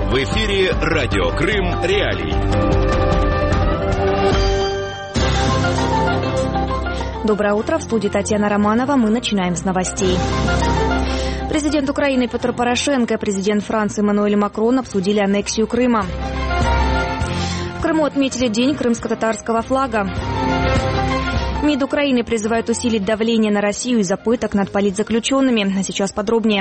В эфире Радио Крым Реалии. Доброе утро. В студии Татьяна Романова. Мы начинаем с новостей. Президент Украины Петр Порошенко и президент Франции Эммануэль Макрон обсудили аннексию Крыма. В Крыму отметили День крымско-татарского флага. МИД Украины призывает усилить давление на Россию из-за пыток над политзаключенными. А сейчас подробнее.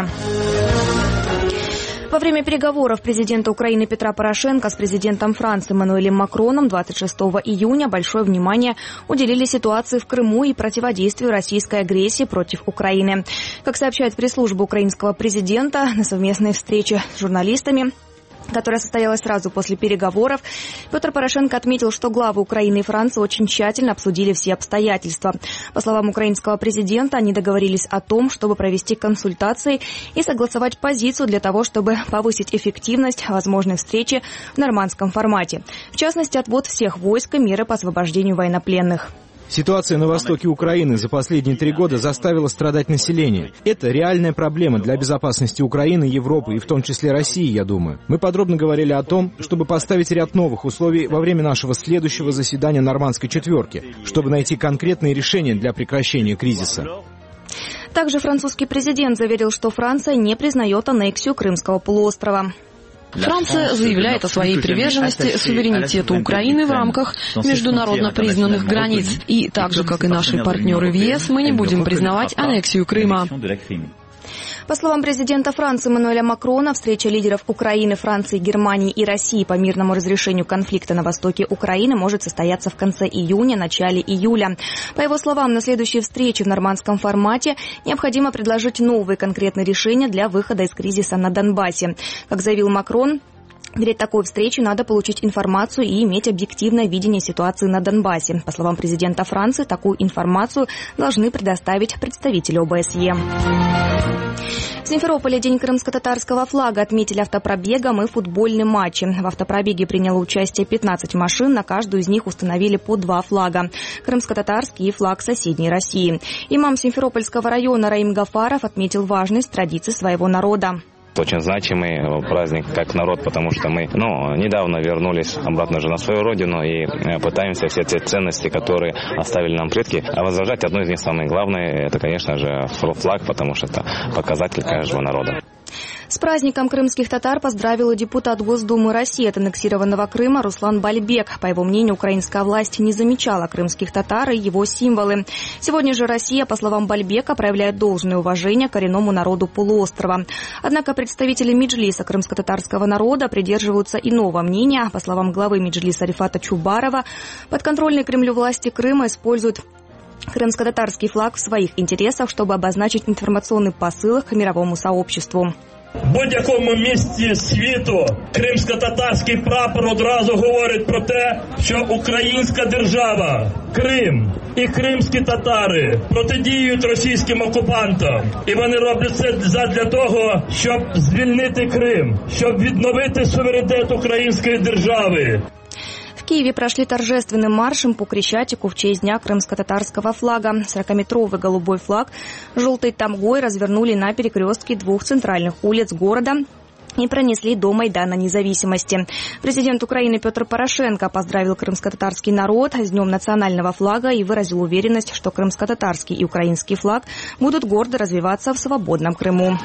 Во время переговоров президента Украины Петра Порошенко с президентом Франции Эммануэлем Макроном 26 июня большое внимание уделили ситуации в Крыму и противодействию российской агрессии против Украины. Как сообщает пресс-служба украинского президента, на совместной встрече с журналистами, которая состоялась сразу после переговоров, Петр Порошенко отметил, что главы Украины и Франции очень тщательно обсудили все обстоятельства. По словам украинского президента, они договорились о том, чтобы провести консультации и согласовать позицию для того, чтобы повысить эффективность возможной встречи в нормандском формате. В частности, отвод всех войск и меры по освобождению военнопленных. Ситуация на востоке Украины за последние 3 года заставила страдать население. Это реальная проблема для безопасности Украины, Европы и в том числе России, я думаю. Мы подробно говорили о том, чтобы поставить ряд новых условий во время нашего следующего заседания Нормандской четверки, чтобы найти конкретные решения для прекращения кризиса. Также французский президент заверил, что Франция не признает аннексию Крымского полуострова. Франция заявляет о своей приверженности суверенитету Украины в рамках международно признанных границ. И так же, как и наши партнеры в ЕС, мы не будем признавать аннексию Крыма. По словам президента Франции Эммануэля Макрона, встреча лидеров Украины, Франции, Германии и России по мирному разрешению конфликта на востоке Украины может состояться в конце июня, начале июля. По его словам, на следующей встрече в нормандском формате необходимо предложить новые конкретные решения для выхода из кризиса на Донбассе. Как заявил Макрон, перед такой встречей надо получить информацию и иметь объективное видение ситуации на Донбассе. По словам президента Франции, такую информацию должны предоставить представители ОБСЕ. В Симферополе День крымско-татарского флага отметили автопробегом и футбольным матчем. В автопробеге приняло участие 15 машин, на каждую из них установили по 2 флага – крымско-татарский и флаг соседней России. Имам Симферопольского района Раим Гафаров отметил важность традиций своего народа. Очень значимый праздник как народ, потому что мы недавно вернулись обратно же на свою родину и пытаемся все те ценности, которые оставили нам предки, возрождать. Одно из них самое главное, это, конечно же, флаг, потому что это показатель каждого народа. С праздником крымских татар поздравил и депутат Госдумы России от аннексированного Крыма Руслан Бальбек. По его мнению, украинская власть не замечала крымских татар и его символы. Сегодня же Россия, по словам Бальбека, проявляет должное уважение коренному народу полуострова. Однако представители Меджлиса крымско-татарского народа придерживаются иного мнения. По словам главы Меджлиса Рифата Чубарова, подконтрольные Кремлю власти Крыма используют крымско-татарский флаг в своих интересах, чтобы обозначить інформаційний посил к мировому сообществу. В будь-якому місті світу кримсько-татарський прапор одразу говорить про те, що українська держава, Крим і кримські татари протидіють російським окупантам. І вони роблять це задля того, щоб звільнити Крим, щоб відновити суверенітет української держави. В Киеве прошли торжественным маршем по Крещатику в честь Дня крымско-татарского флага. 40-метровый голубой флаг желтой тамгой развернули на перекрестке 2 центральных улиц города и пронесли до Майдана Независимости. Президент Украины Петр Порошенко поздравил крымско-татарский народ с Днем национального флага и выразил уверенность, что крымско-татарский и украинский флаг будут гордо развиваться в свободном Крыму.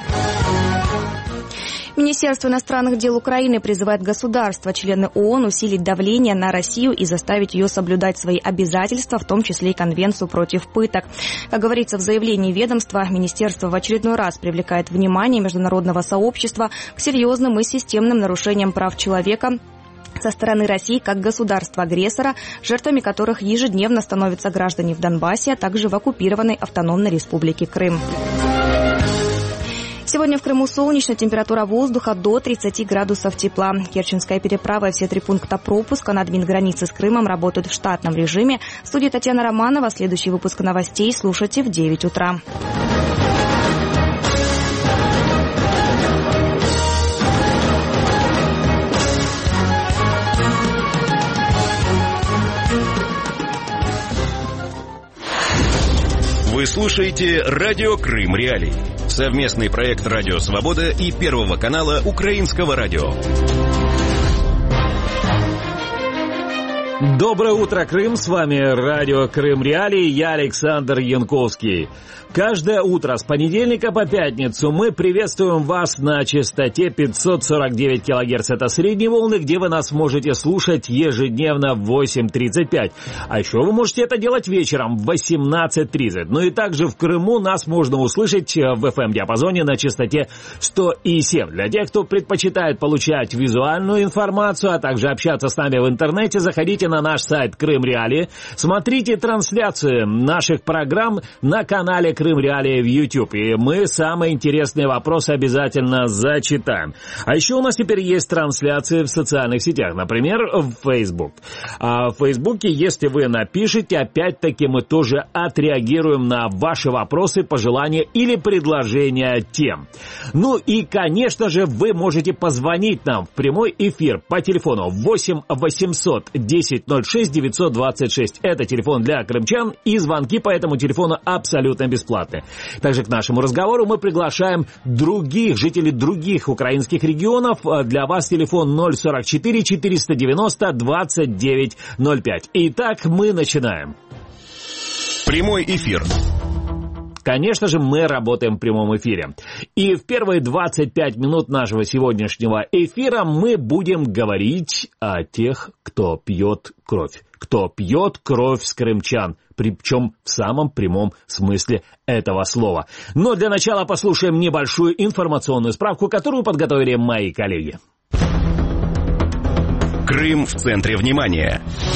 Министерство иностранных дел Украины призывает государства, члены ООН, усилить давление на Россию и заставить ее соблюдать свои обязательства, в том числе и Конвенцию против пыток. Как говорится в заявлении ведомства, министерство в очередной раз привлекает внимание международного сообщества к серьезным и системным нарушениям прав человека со стороны России как государства-агрессора, жертвами которых ежедневно становятся граждане в Донбассе, а также в оккупированной автономной республике Крым. Сегодня в Крыму солнечно, температура воздуха до 30 градусов тепла. Керченская переправа и все 3 пункта пропуска на админгранице с Крымом работают в штатном режиме. В студии Татьяна Романова. Следующий выпуск новостей слушайте в 9 утра. Вы слушаете «Радио Крым Реалии». Совместный проект «Радио Свобода» и Первого канала Украинского радио. Доброе утро, Крым! С вами радио Крым Реалии, я Александр Янковский. Каждое утро с понедельника по пятницу мы приветствуем вас на частоте 549 кГц. Это средние волны, где вы нас можете слушать ежедневно в 8:35. А еще вы можете это делать вечером в 18:30. Ну и также в Крыму нас можно услышать в FM-диапазоне на частоте 100,7. Для тех, кто предпочитает получать визуальную информацию, а также общаться с нами в интернете, заходите на наш сайт Крым Реалии, смотрите трансляции наших программ на канале Крым Реалии в YouTube. И мы самые интересные вопросы обязательно зачитаем. А еще у нас теперь есть трансляции в социальных сетях, например, в Facebook. А в Фейсбуке, если вы напишите, опять-таки мы тоже отреагируем на ваши вопросы, пожелания или предложения тем. Ну и, конечно же, вы можете позвонить нам в прямой эфир по телефону 8 800 10 06 926. Это телефон для крымчан, и звонки по этому телефону абсолютно бесплатные. Также к нашему разговору мы приглашаем других жителей других украинских регионов. Для вас телефон 044 490 2905. Итак, мы начинаем. Прямой эфир. Конечно же, мы работаем в прямом эфире. И в первые 25 минут нашего сегодняшнего эфира мы будем говорить о тех, кто пьет кровь. Кто пьет кровь с крымчан. Причем в самом прямом смысле этого слова. Но для начала послушаем небольшую информационную справку, которую подготовили мои коллеги. Крым в центре внимания.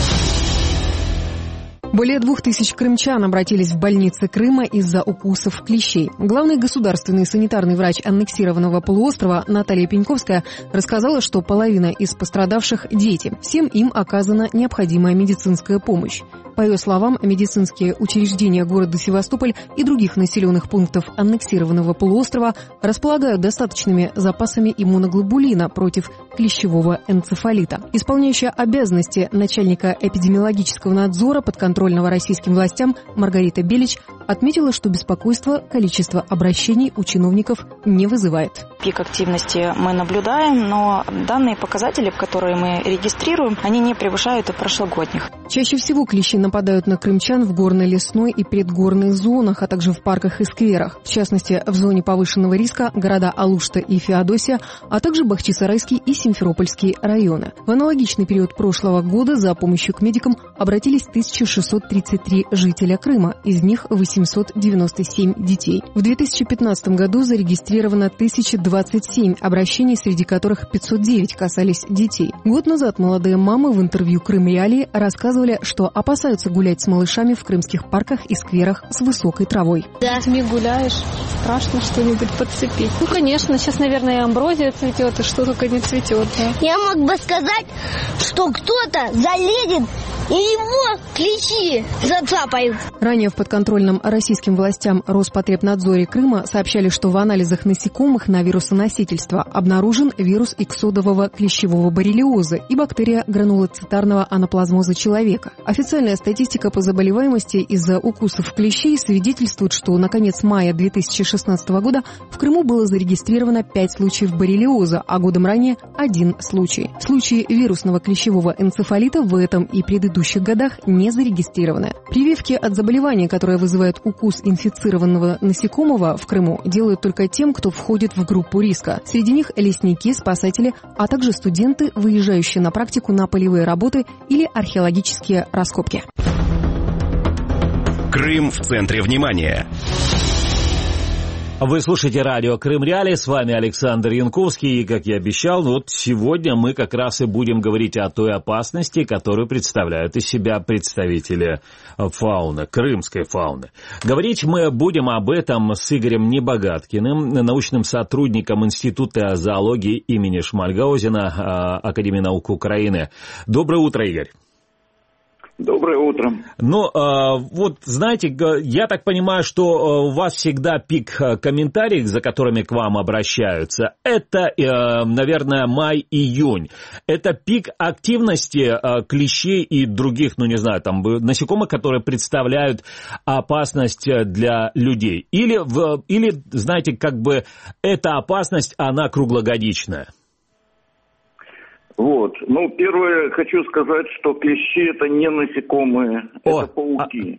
Более 2000 крымчан обратились в больницы Крыма из-за укусов клещей. Главный государственный санитарный врач аннексированного полуострова Наталья Пеньковская рассказала, что половина из пострадавших – дети. Всем им оказана необходимая медицинская помощь. По ее словам, медицинские учреждения города Севастополь и других населенных пунктов аннексированного полуострова располагают достаточными запасами иммуноглобулина против клещевого энцефалита. Исполняющая обязанности начальника эпидемиологического надзора подконтрольного российским властям Маргарита Белич отметила, что беспокойство количество обращений у чиновников не вызывает. Пик активности мы наблюдаем, но данные показатели, которые мы регистрируем, они не превышают и прошлогодних. Чаще всего клещи нападают на крымчан в горно-лесной и предгорных зонах, а также в парках и скверах. В частности, в зоне повышенного риска города Алушта и Феодосия, а также Бахчисарайский и Симферопольский районы. В аналогичный период прошлого года за помощью к медикам обратились 1633 жителя Крыма, из них 897 детей. В 2015 году зарегистрировано 1027 обращений, среди которых 509 касались детей. Год назад молодые мамы в интервью Крым Реалии рассказывали, что опасаются гулять с малышами в крымских парках и скверах с высокой травой. Да. С детьми гуляешь, страшно что-нибудь подцепить. Ну, конечно, сейчас, наверное, и амброзия цветет, и что только не цветет. Да? Я мог бы сказать, что кто-то залезет и его клещи зацапают. Ранее в подконтрольном российским властям Роспотребнадзоре Крыма сообщали, что в анализах насекомых на вирусоносительство обнаружен вирус иксодового клещевого боррелиоза и бактерия гранулоцитарного анаплазмоза человека. Официальная статистика по заболеваемости из-за укусов клещей свидетельствует, что на конец мая 2016 года в Крыму было зарегистрировано 5 случаев боррелиоза, а годом ранее 1 случай. Случаи вирусного клещевого энцефалита в этом и предыдущих годах не зарегистрированы. Прививки от заболевания, которое вызывает укус инфицированного насекомого в Крыму, делают только тем, кто входит в группу риска. Среди них лесники, спасатели, а также студенты, выезжающие на практику на полевые работы или археологические раскопки. Крым в центре внимания. Вы слушаете радио Крым Реалии, с вами Александр Янковский, и, как я обещал, вот сегодня мы как раз и будем говорить о той опасности, которую представляют из себя представители фауны, крымской фауны. Говорить мы будем об этом с Игорем Небогаткиным, научным сотрудником Института зоологии имени Шмальгаузена Академии наук Украины. Доброе утро, Игорь. Доброе утро. Ну, вот, знаете, я так понимаю, что у вас всегда пик комментариев, за которыми к вам обращаются, это, наверное, май-июнь. Это пик активности клещей и других, ну, не знаю, там, насекомых, которые представляют опасность для людей. Или, знаете, как бы, эта опасность, она круглогодичная. Вот. Ну, первое, хочу сказать, что клещи это не насекомые, это пауки.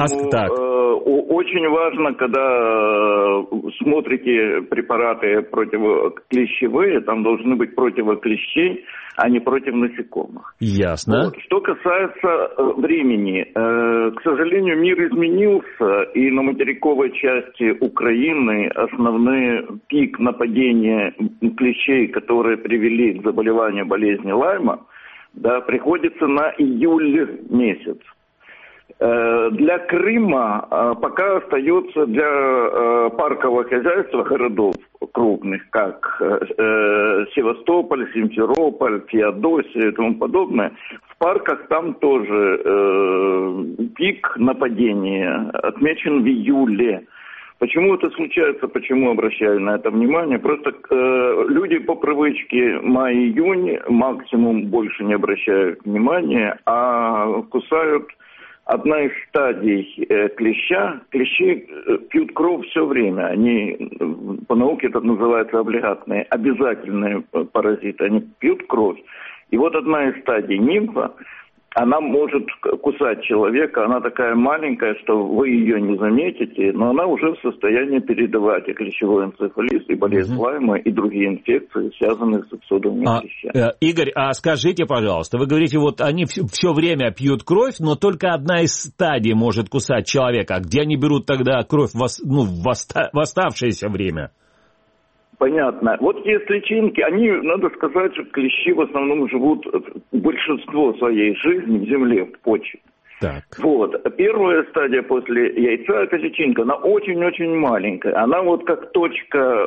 Очень важно, когда смотрите препараты противоклещевые, там должны быть противоклещей, а не против насекомых. Ясно. Вот. Что касается времени, к сожалению, мир изменился, и на материковой части Украины основной пик нападения клещей, которые привели к заболеванию болезни Лайма, да, приходится на июль месяц. Для Крыма пока остается для паркового хозяйства городов крупных, как Севастополь, Симферополь, Феодосия и тому подобное. В парках там тоже пик нападения отмечен в июле. Почему это случается, почему обращаю на это внимание? Просто люди по привычке май-июнь максимум больше не обращают внимания, а кусают. Одна из стадий клеща, клещи пьют кровь все время, они, по науке это называется облигатные, обязательные паразиты, они пьют кровь. И вот одна из стадий нимфа, она может кусать человека, она такая маленькая, что вы ее не заметите, но она уже в состоянии передавать и клещевой энцефалит, и болезнь Лайма, и другие инфекции, связанные с иксодовыми клещами. Игорь, а скажите, пожалуйста, вы говорите, вот они все время пьют кровь, но только одна из стадий может кусать человека. А где они берут тогда кровь в оставшееся время? Понятно. Вот есть личинки, они, надо сказать, что клещи в основном живут большинство своей жизни в земле, в почве. Так. Вот. Первая стадия после яйца, это личинка, она очень-очень маленькая. Она вот как точка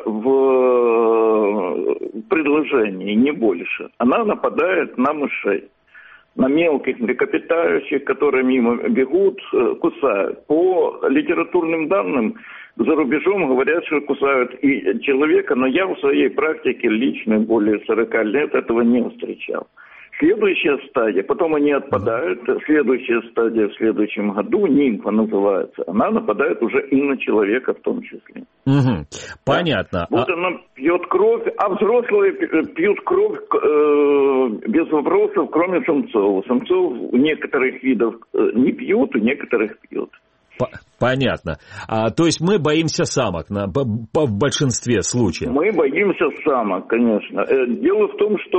в предложении, не больше. Она нападает на мышей, на мелких млекопитающих, которые мимо бегут, кусают. По литературным данным, за рубежом говорят, что кусают и человека, но я в своей практике лично более 40 лет этого не встречал. Следующая стадия, потом они отпадают, следующая стадия в следующем году, нимфа называется, она нападает уже и на человека в том числе. Угу. Понятно. Вот она пьет кровь, а взрослые пьют кровь без вопросов, кроме самцов. Самцов некоторых видов не пьют, у некоторых пьют. Понятно. То есть мы боимся самок в большинстве случаев? Мы боимся самок, конечно. Дело в том,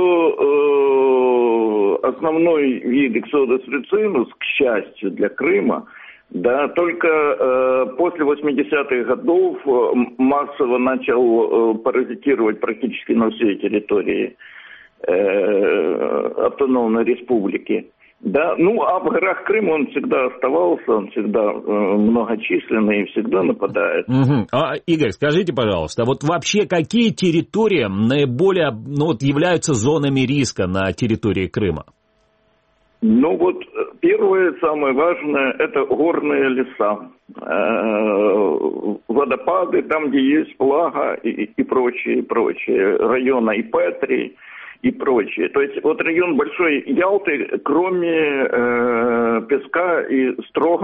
что основной вид Ixodes ricinus, к счастью для Крыма, да, только после 80-х годов массово начал паразитировать практически на всей территории автономной республики. Да, ну а в горах Крыма он всегда оставался, он всегда многочисленный и всегда нападает. Угу. Игорь, скажите, пожалуйста, вот вообще какие территории наиболее являются зонами риска на территории Крыма? Ну вот первое, самое важное, это горные леса, водопады, там, где есть влага и прочее, района Ипетрии и прочее. То есть вот район Большой Ялты, кроме песка и строго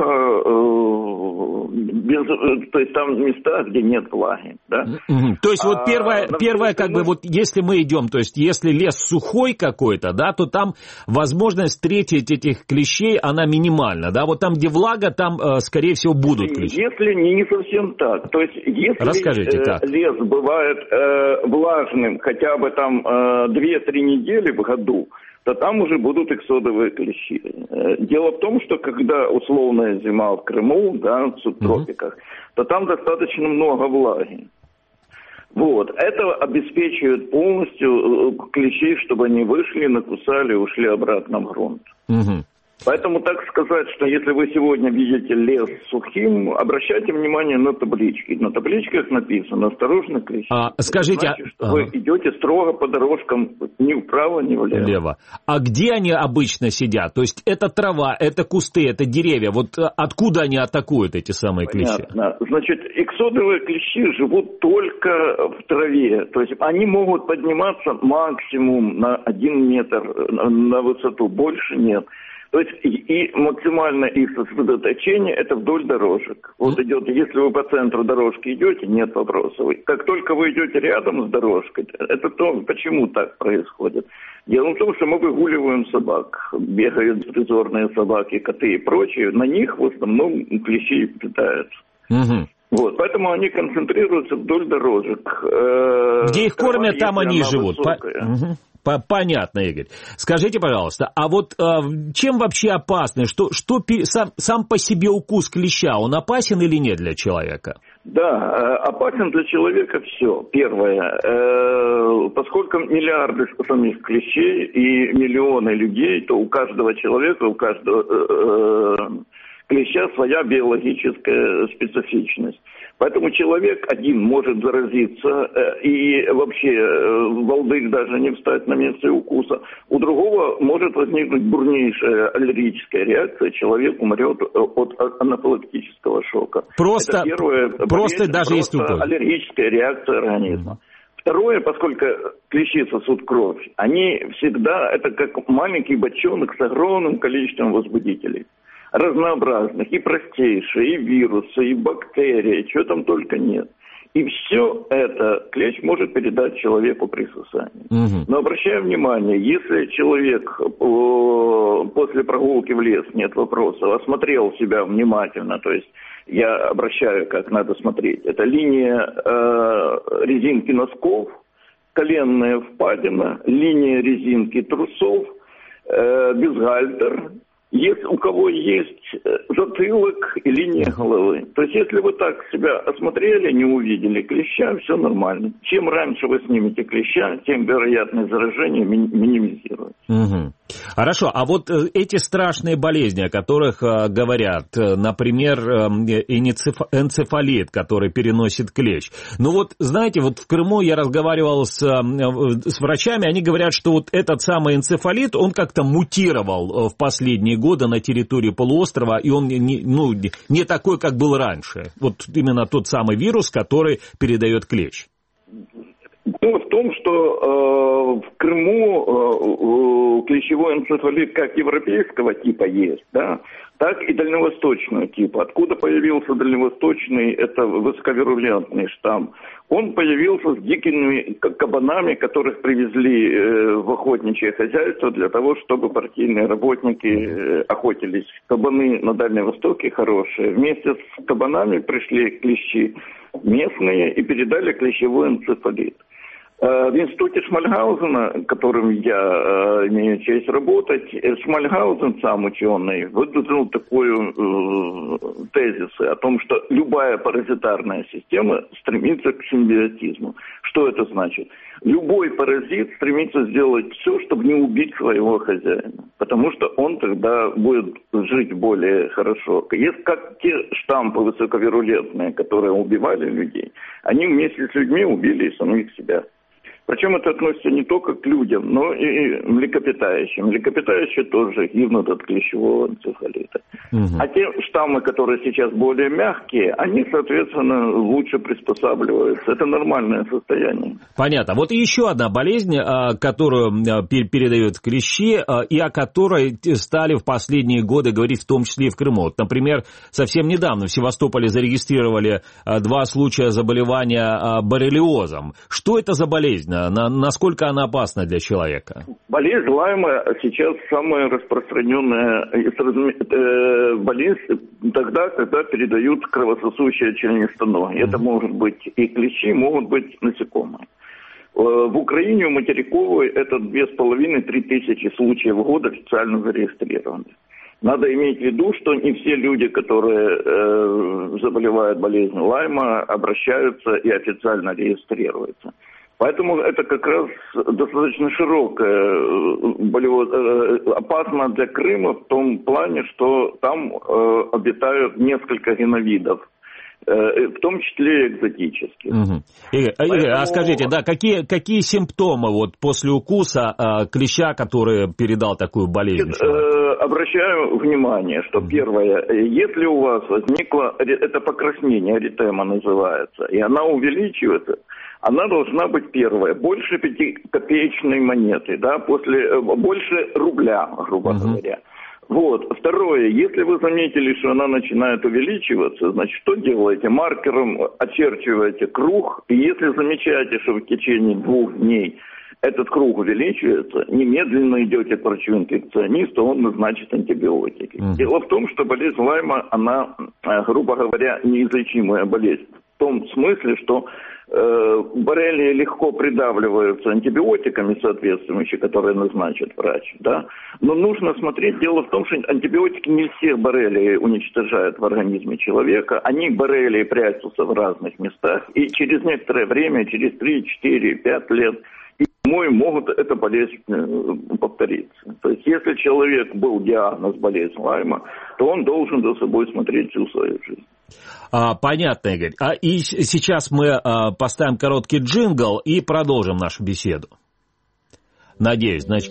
то есть там места, где нет влаги, да? То есть вот первое как бы вот если мы идем, то есть если лес сухой какой-то, да, то там возможность встретить этих клещей, она минимальна, да? Вот там, где влага, там, скорее всего, будут клещи. Если не совсем так, то есть если лес бывает влажным хотя бы там 2-3 недели в году, то там уже будут иксодовые клещи. Дело в том, что когда условная зима в Крыму, да, в субтропиках, то там достаточно много влаги. Вот. Это обеспечивает полностью клещей, чтобы они вышли, накусали и ушли обратно в грунт. Поэтому так сказать, что если вы сегодня видите лес сухим, обращайте внимание на таблички. На табличках написано «Осторожно, клещи». Скажите, значит, что вы идете строго по дорожкам ни вправо, ни влево. А где они обычно сидят? То есть это трава, это кусты, это деревья. Вот откуда они атакуют, эти самые клещи? Понятно. Значит, иксодовые клещи живут только в траве. То есть они могут подниматься максимум на 1 метр на высоту, больше нет. То есть и максимально их сосредоточение это вдоль дорожек. Вот идет, если вы по центру дорожки идете, нет вопросов. Как только вы идете рядом с дорожкой, это то, почему так происходит. Дело в том, что мы выгуливаем собак, бегают призорные собаки, коты и прочие, на них в основном клещи питаются. Угу. Вот, поэтому они концентрируются вдоль дорожек. Где их кормят, там они и живут. Понятно, Игорь. Скажите, пожалуйста, а вот чем вообще опасны? Что сам по себе укус клеща, он опасен или нет для человека? Да, опасен для человека все. Первое, поскольку миллиарды самих клещей и миллионы людей, то у каждого человека, у каждого клеща своя биологическая специфичность. Поэтому человек один может заразиться и вообще волдырь даже не встать на месте укуса. У другого может возникнуть бурнейшая аллергическая реакция, человек умрет от анафилактического шока. Просто даже если аллергическая реакция организма. Второе, поскольку клещи сосут кровь, они всегда, это как маленький бочонок с огромным количеством возбудителей. Разнообразных, и простейшие, и вирусы, и бактерии, чего там только нет. И все это клещ может передать человеку при сосании. Но обращаю внимание, если человек после прогулки в лес, нет вопросов, осмотрел себя внимательно, то есть я обращаю, как надо смотреть, это линия резинки носков, коленная впадина, линия резинки трусов, бюстгальтер. Если у кого есть затылок и линия головы. То есть, если вы так себя осмотрели, не увидели клеща, все нормально. Чем раньше вы снимете клеща, тем вероятность заражения минимизируется. Угу. Хорошо, а вот эти страшные болезни, о которых говорят, например, энцефалит, который переносит клещ. Ну вот, знаете, вот в Крыму я разговаривал с врачами, они говорят, что вот этот самый энцефалит, он как-то мутировал в последние годы на территории полуострова, и он не такой, как был раньше. Вот именно тот самый вирус, который передает клещ. Дело в том, что в Крыму клещевой энцефалит как европейского типа есть, да, так и дальневосточного типа. Откуда появился дальневосточный, это высоковирулентный штамм. Он появился с дикими кабанами, которых привезли в охотничье хозяйство для того, чтобы партийные работники охотились. Кабаны на Дальнем Востоке хорошие. Вместе с кабанами пришли клещи местные и передали клещевой энцефалит. В институте Шмальгаузена, которым я имею честь работать, Шмальгаузен, сам ученый, выдвинул такую тезис о том, что любая паразитарная система стремится к симбиотизму. Что это значит? Любой паразит стремится сделать все, чтобы не убить своего хозяина, потому что он тогда будет жить более хорошо. Есть как те штампы высоковирулентные, которые убивали людей, они вместе с людьми убили и самих себя. Причем это относится не только к людям, но и млекопитающим. Млекопитающие тоже гибнут от клещевого энцефалита. А те штаммы, которые сейчас более мягкие, они, соответственно, лучше приспосабливаются. Это нормальное состояние. Понятно. Вот еще одна болезнь, которую передают клещи, и о которой стали в последние годы говорить, в том числе и в Крыму. Вот, например, совсем недавно в Севастополе зарегистрировали 2 случая заболевания боррелиозом. Что это за болезнь? Насколько она опасна для человека? Болезнь Лайма сейчас самая распространенная болезнь тогда, когда передают кровососущие членистоногие. Это может быть и клещи, могут быть насекомые. В Украине у материковой это 2500-3 тысячи случаев в год официально зарегистрированы. Надо иметь в виду, что не все люди, которые заболевают болезнью Лайма, обращаются и официально регистрируются. Поэтому это как раз достаточно широкая, опасно для Крыма в том плане, что там обитают несколько геновидов, в том числе экзотических. Игорь, а скажите, да, какие симптомы вот после укуса клеща, который передал такую болезнь? Обращаю внимание, что первое, если у вас возникло, это покраснение, эритема называется, и она увеличивается, она должна быть первая, больше 5-копеечной монеты, да, больше рубля, грубо говоря. Вот. Второе, если вы заметили, что она начинает увеличиваться, значит, что делаете? Маркером очерчиваете круг, и если замечаете, что в течение 2 дней этот круг увеличивается, немедленно идете к врачу-инфекционисту, он назначит антибиотики. Дело в том, что болезнь Лайма, она, грубо говоря, неизлечимая болезнь. В том смысле, что боррелии легко придавливаются антибиотиками соответствующими, которые назначит врач, да. Но нужно смотреть, дело в том, что антибиотики не все боррелии уничтожают в организме человека, они боррелии прячутся в разных местах, и через некоторое время, через 3, 4, 5 лет, могут эта болезнь повториться. То есть, если человек был диагноз болезнь Лайма, то он должен за собой смотреть всю свою жизнь. Понятно, Игорь. И сейчас мы поставим короткий джингл и продолжим нашу беседу. Надеюсь, значит...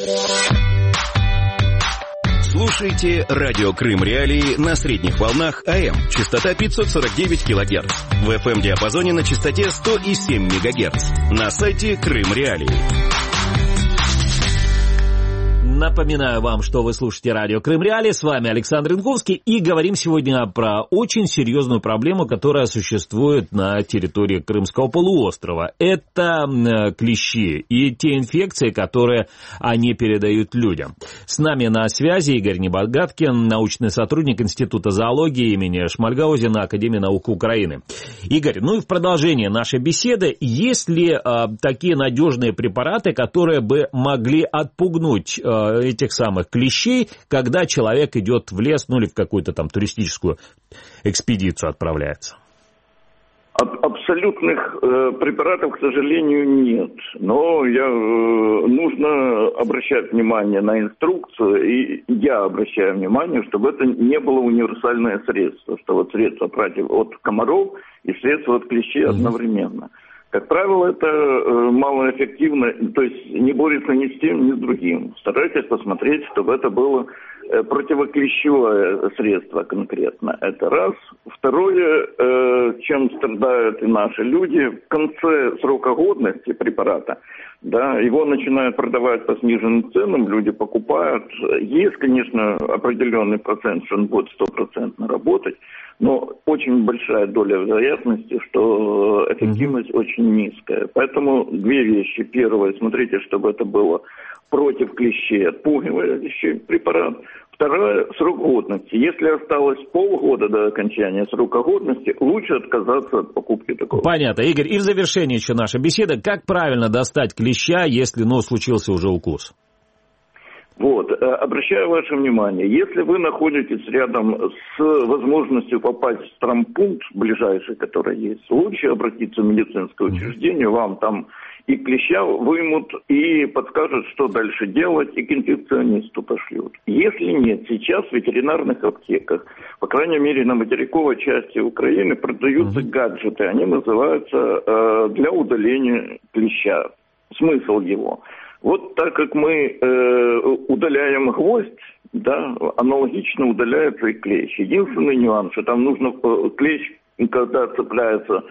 Слушайте радио Крым Реалии на средних волнах АМ. Частота 549 кГц. В FM-диапазоне на частоте 100,7 МГц. На сайте Крым Реалии. Напоминаю вам, что вы слушаете радио Крым Реалии. С вами Александр Янковский. И говорим сегодня про очень серьезную проблему, которая существует на территории Крымского полуострова. Это клещи и те инфекции, которые они передают людям. С нами на связи Игорь Небогаткин, научный сотрудник Института зоологии имени Шмальгаузена Академии наук Украины. Игорь, ну и в продолжение нашей беседы, есть ли такие надежные препараты, которые бы могли отпугнуть этих самых клещей, когда человек идет в лес, ну или в какую-то там туристическую экспедицию отправляется? Абсолютных препаратов, к сожалению, нет. Но нужно обращать внимание на инструкцию, и я обращаю внимание, чтобы это не было универсальное средство, что вот средство против от комаров и средство от клещей одновременно. Как правило, это малоэффективно, то есть не борется ни с тем, ни с другим. Старайтесь посмотреть, чтобы это было противоклещевое средство конкретно. Это раз. Второе, чем страдают и наши люди, в конце срока годности препарата, да, его начинают продавать по сниженным ценам, люди покупают. Есть, конечно, определенный процент, что он будет 100% работать, но очень большая доля вероятности, что эффективность очень низкая. Поэтому 2 вещи. Первое, смотрите, чтобы это было против клещей отпугивающий препарат. Второе, срок годности. Если осталось полгода до окончания срока годности, лучше отказаться от покупки такого. Понятно. Игорь, и в завершение еще наша беседа. Как правильно достать клеща, если, случился уже укус? Вот, обращаю ваше внимание, если вы находитесь рядом с возможностью попасть в травмпункт ближайший, который есть, лучше обратиться в медицинское учреждение, вам там и клеща вымут, и подскажут, что дальше делать, и к инфекционисту пошлют. Если нет, сейчас в ветеринарных аптеках, по крайней мере на материковой части Украины, продаются гаджеты, они называются для удаления клеща. Смысл его. Вот так как мы удаляем гвоздь, да, аналогично удаляется и клещ. Единственный нюанс, что там нужно клещ, когда цепляется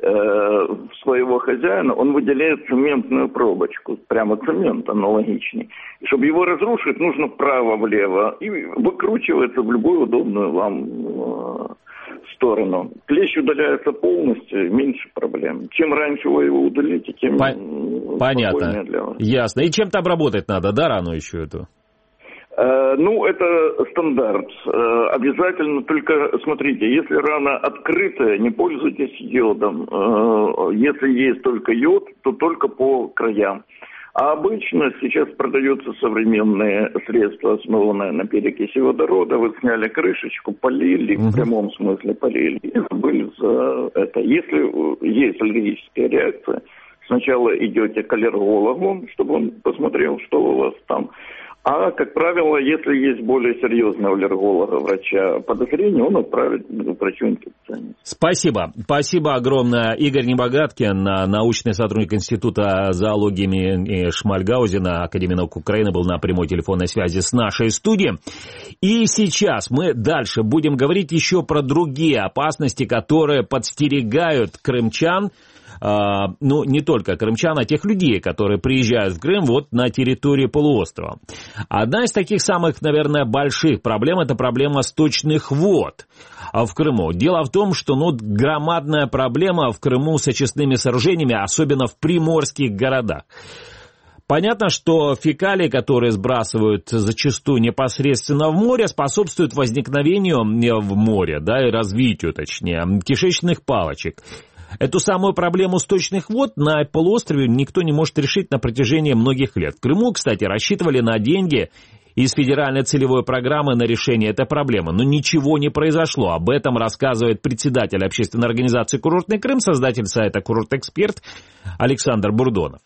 в своего хозяина, он выделяет цементную пробочку, прямо цемент аналогичный. И чтобы его разрушить, нужно вправо-влево и выкручивается в любую удобную вам сторону. Клещ удаляется полностью, меньше проблем. Чем раньше вы его удалите, тем понятно. Для вас. Ясно. И чем-то обработать надо, да, рану еще эту? Это стандарт. Обязательно, только смотрите, если рана открытая, не пользуйтесь йодом. Если есть только йод, то только по краям. А обычно сейчас продаются современные средства, основанные на перекиси водорода. Вы сняли крышечку, полили, в прямом смысле полили, и забыли за это. Если есть аллергическая реакция, сначала идете к аллергологу, чтобы он посмотрел, что у вас там. А, как правило, если есть более серьезного аллерголога, врача подозрения, он отправит к врачу-инфекционисту. Спасибо. Спасибо огромное. Игорь Небогаткин, научный сотрудник Института зоологии имени Шмальгаузена, Академии наук Украины, был на прямой телефонной связи с нашей студией. И сейчас мы дальше будем говорить еще про другие опасности, которые подстерегают крымчан не только крымчан, а тех людей, которые приезжают в Крым вот на территории полуострова. Одна из таких самых, наверное, больших проблем – это проблема сточных вод в Крыму. Дело в том, что громадная проблема в Крыму с очистными сооружениями, особенно в приморских городах. Понятно, что фекалии, которые сбрасывают зачастую непосредственно в море, способствуют возникновению в море, и развитию, точнее, кишечных палочек. Эту самую проблему сточных вод на полуострове никто не может решить на протяжении многих лет. В Крыму, кстати, рассчитывали на деньги из федеральной целевой программы на решение этой проблемы, но ничего не произошло. Об этом рассказывает председатель общественной организации «Курортный Крым», создатель сайта «Курорт-эксперт» Александр Бурдонов.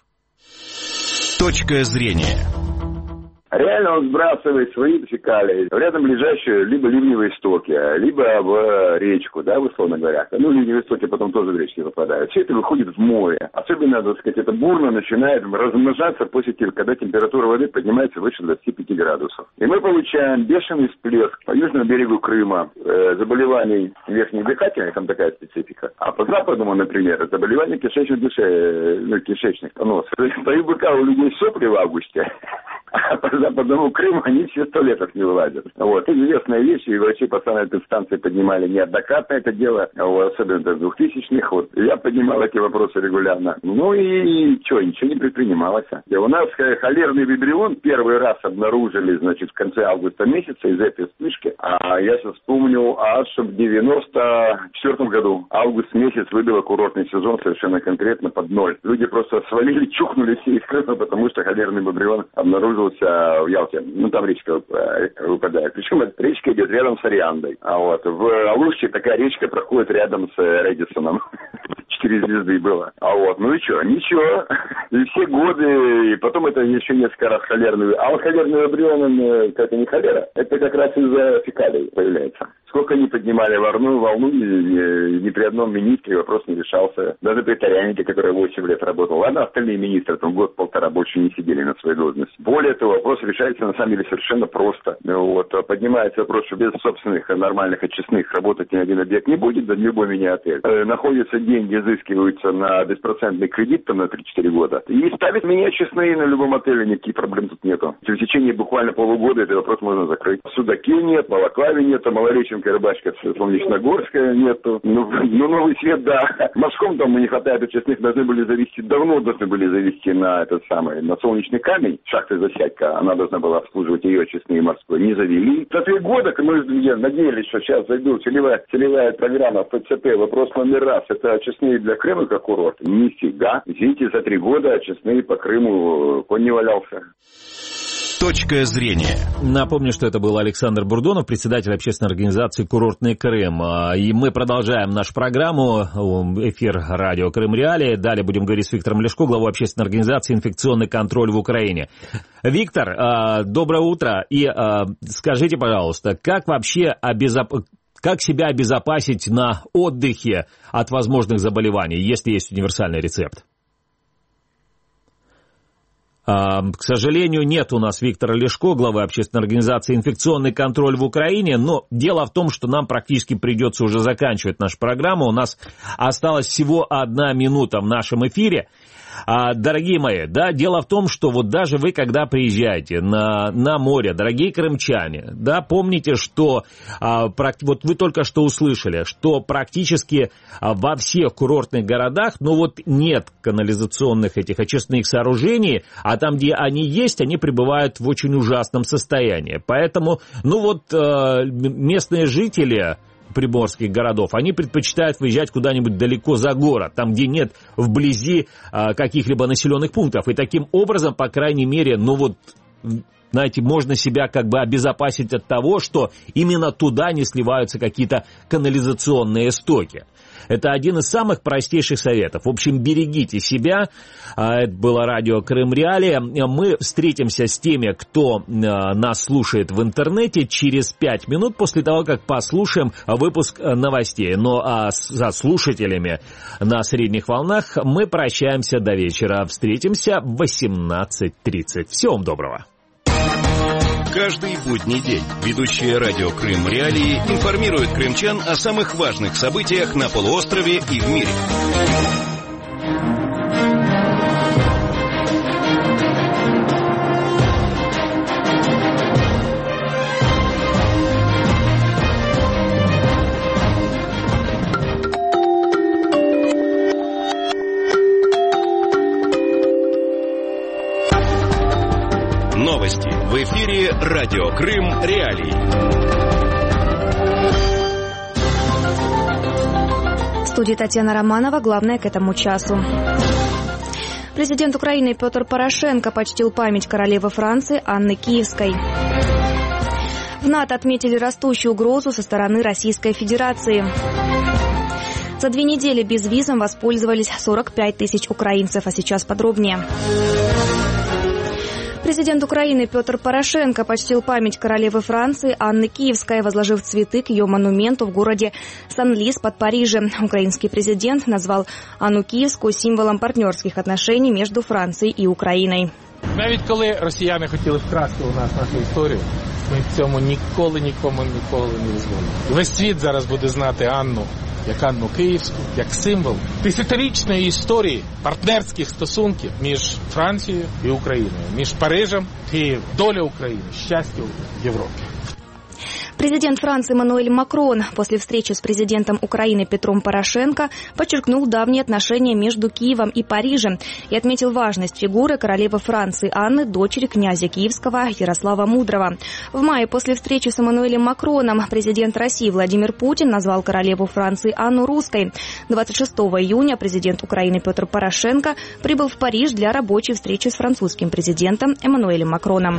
Точка зрения. Реально он сбрасывает свои фекалии в рядом ближайшие либо ливневые стоки, либо в речку, условно говоря. Ливневые стоки потом тоже в речке попадают. Все это выходит в море. Особенно, это бурно начинает размножаться когда температура воды поднимается выше 25 градусов. И мы получаем бешеный всплеск по южному берегу Крыма заболеваний верхних дыхательных, там такая специфика. А по западному, например, заболевания кишечных понос. Стоит быка у людей сопли в августе. А по западному Крыму они все 100 лет не вылазят. Известная вещь, и врачи по санэпидстанции поднимали неоднократно это дело, особенно до 2000-х. Я поднимал эти вопросы регулярно. Ничего не предпринималось. И у нас холерный вибрион первый раз обнаружили, в конце августа месяца из этой вспышки. А я сейчас вспомню, аж в 94 году. Август месяц выбило курортный сезон совершенно конкретно под ноль. Люди просто свалили, чухнули все из Крыма, потому что холерный вибрион обнаружился в Ялте. Там речка выпадает. Причем эта речка идет рядом с Ориандой. В Алуште такая речка проходит рядом с Редисоном. 4 звезды было. Ничего. И все годы, и потом это еще несколько раз холерный. А холерный вибрион, это не холера, это как раз из-за фекалий появляется. Сколько они поднимали волну, ни при одном министре вопрос не решался. Даже при Тарянике, который 8 лет работал. Ладно, остальные министры там год-полтора больше не сидели на своей должности. Более того, вопрос решается на самом деле совершенно просто. Поднимается вопрос, что без собственных нормальных очистных работать ни один объект не будет, да любой мини-отель. Находятся деньги, изыскиваются на беспроцентный кредит на 3-4 года. И ставят мини-очистные на любом отеле, никаких проблем тут нету. В течение буквально полугода этот вопрос можно закрыть. В Судаке нет, в Балаклаве нет, Малореченко, Рыбачка, Солнечногорская нету. Новый свет, да. В Морском там не хватает очистных, давно были завести на на солнечный камень, шахты Засядька, она должна была обслуживать ее очистные морской. Не завели. За 3 года мы надеялись, что сейчас зайдут целевая программа ФЦП. Вопрос номер раз. Это очистные для Крыма как курорт? Нифига. Извините, за 3 года очистные по Крыму конь не валялся. Точка зрения. Напомню, что это был Александр Бурдонов, председатель общественной организации «Курортный Крым». И мы продолжаем нашу программу, эфир радио Крым Реалии. Далее будем говорить с Виктором Лешко, главой общественной организации «Инфекционный контроль в Украине». Виктор, доброе утро. И скажите, пожалуйста, как вообще как себя обезопасить на отдыхе от возможных заболеваний, если есть универсальный рецепт? К сожалению, нет у нас Виктора Лешко, главы общественной организации «Инфекционный контроль в Украине», но дело в том, что нам практически придется уже заканчивать нашу программу. У нас осталась всего 1 минута в нашем эфире. Дорогие мои, дело в том, что даже вы, когда приезжаете на море, дорогие крымчане, помните, что вы только что услышали, что практически во всех курортных городах, нет канализационных этих очистных сооружений, а там, где они есть, они пребывают в очень ужасном состоянии. Поэтому, местные жители приморских городов, они предпочитают выезжать куда-нибудь далеко за город, там, где нет вблизи каких-либо населенных пунктов. И таким образом, по крайней мере, можно себя обезопасить от того, что именно туда не сливаются какие-то канализационные стоки. Это один из самых простейших советов. В общем, берегите себя. Это было радио Крым Реалии. Мы встретимся с теми, кто нас слушает в интернете, через 5 минут после того, как послушаем выпуск новостей. Со слушателями на средних волнах мы прощаемся до вечера. Встретимся в 18:30. Всего вам доброго. Каждый будний день ведущие радио Крым Реалии информируют крымчан о самых важных событиях на полуострове и в мире. В эфире радио Крым Реалии. В студии Татьяна Романова. Главное к этому часу. Президент Украины Петр Порошенко почтил память королевы Франции Анны Киевской. В НАТО отметили растущую угрозу со стороны Российской Федерации. За 2 недели безвизом воспользовались 45 тысяч украинцев, а сейчас подробнее. Президент Украины Петр Порошенко почтил память королевы Франции Анны Киевской, возложив цветы к ее монументу в городе Сан-Лис под Парижем. Украинский президент назвал Анну Киевскую символом партнерских отношений между Францией и Украиной. Навіть коли росіяни хотіли вкрасти у нас нашу історію, ми в цьому ніколи не дозволимо. Весь світ зараз буде знати Анну як Анну Київську, як символ тисячорічної історії партнерських стосунків між Францією і Україною, між Парижем і доля України, щастя в Європі. Президент Франции Эммануэль Макрон после встречи с президентом Украины Петром Порошенко подчеркнул давние отношения между Киевом и Парижем и отметил важность фигуры королевы Франции Анны, дочери князя Киевского Ярослава Мудрого. В мае после встречи с Эммануэлем Макроном президент России Владимир Путин назвал королеву Франции Анну русской. 26 июня президент Украины Петр Порошенко прибыл в Париж для рабочей встречи с французским президентом Эммануэлем Макроном.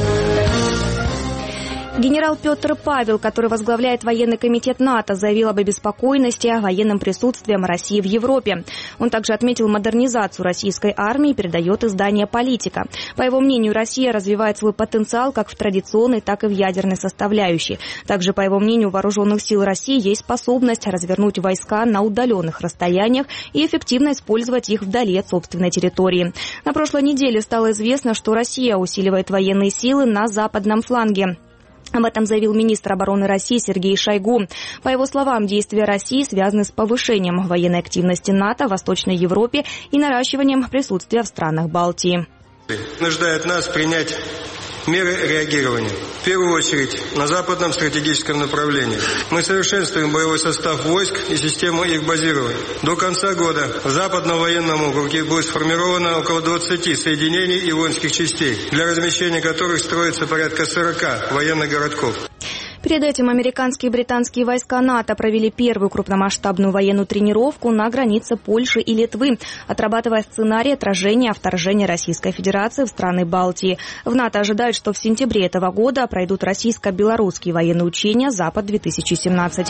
Генерал Петр Павел, который возглавляет военный комитет НАТО, заявил об обеспокоенности военным присутствием России в Европе. Он также отметил модернизацию российской армии, передает издание «Политика». По его мнению, Россия развивает свой потенциал как в традиционной, так и в ядерной составляющей. Также, по его мнению, у вооруженных сил России есть способность развернуть войска на удаленных расстояниях и эффективно использовать их вдали от собственной территории. На прошлой неделе стало известно, что Россия усиливает военные силы на западном фланге. Об этом заявил министр обороны России Сергей Шойгу. По его словам, действия России связаны с повышением военной активности НАТО в Восточной Европе и наращиванием присутствия в странах Балтии. Нуждает нас принять меры реагирования. В первую очередь на западном стратегическом направлении. Мы совершенствуем боевой состав войск и систему их базирования. До конца года в Западном военном округе будет сформировано около 20 соединений и воинских частей, для размещения которых строится порядка 40 военных городков. Перед этим американские и британские войска НАТО провели первую крупномасштабную военную тренировку на границе Польши и Литвы, отрабатывая сценарий отражения вторжения Российской Федерации в страны Балтии. В НАТО ожидают, что в сентябре этого года пройдут российско-белорусские военные учения «Запад-2017».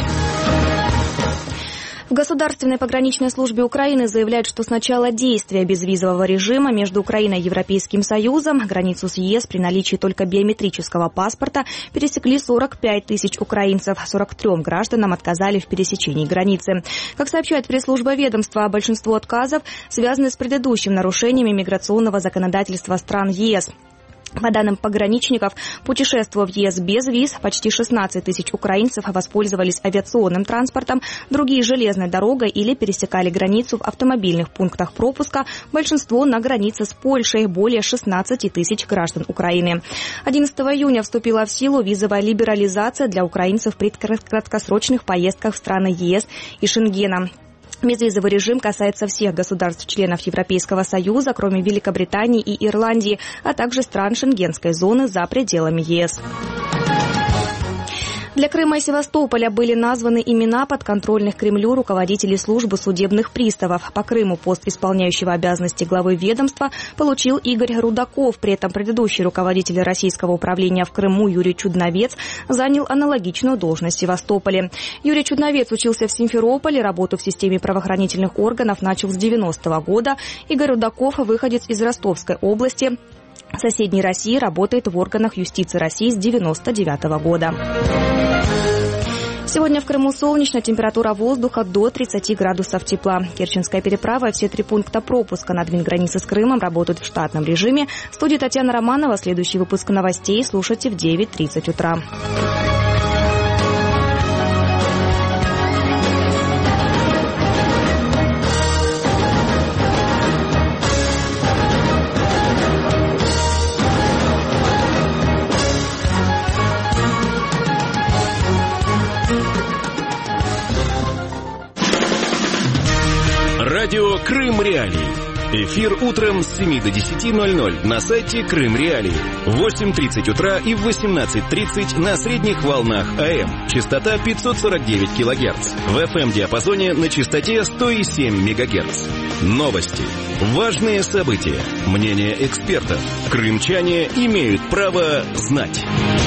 В Государственной пограничной службе Украины заявляют, что с начала действия безвизового режима между Украиной и Европейским Союзом границу с ЕС при наличии только биометрического паспорта пересекли 45 тысяч украинцев. 43 гражданам отказали в пересечении границы. Как сообщает пресс-служба ведомства, большинство отказов связаны с предыдущими нарушениями миграционного законодательства стран ЕС. По данным пограничников, путешествуя в ЕС без виз, почти 16 тысяч украинцев воспользовались авиационным транспортом, другие – железной дорогой или пересекали границу в автомобильных пунктах пропуска, большинство на границе с Польшей, более 16 тысяч граждан Украины. 11 июня вступила в силу визовая либерализация для украинцев при краткосрочных поездках в страны ЕС и Шенгена. Безвизовый режим касается всех государств-членов Европейского Союза, кроме Великобритании и Ирландии, а также стран Шенгенской зоны за пределами ЕС. Для Крыма и Севастополя были названы имена подконтрольных Кремлю руководителей службы судебных приставов. По Крыму пост исполняющего обязанности главы ведомства получил Игорь Рудаков. При этом предыдущий руководитель российского управления в Крыму Юрий Чудновец занял аналогичную должность в Севастополе. Юрий Чудновец учился в Симферополе, работу в системе правоохранительных органов начал с 90-го года. Игорь Рудаков, выходец из Ростовской области, соседней России, работает в органах юстиции России с 99-го года. Сегодня в Крыму солнечно, температура воздуха до 30 градусов тепла. Керченская переправа и все 3 пункта пропуска на границе с Крымом работают в штатном режиме. В студии Татьяна Романова. Следующий выпуск новостей слушайте в 9:30 утра. Радио Крым Реалии. Эфир утром с 7 до 10:00 на сайте Крым Реалии. В 8:30 утра и в 18:30 на средних волнах АМ. Частота 549 кГц. В FM-диапазоне на частоте 100,7 МГц. Новости. Важные события. Мнения экспертов. Крымчане имеют право знать.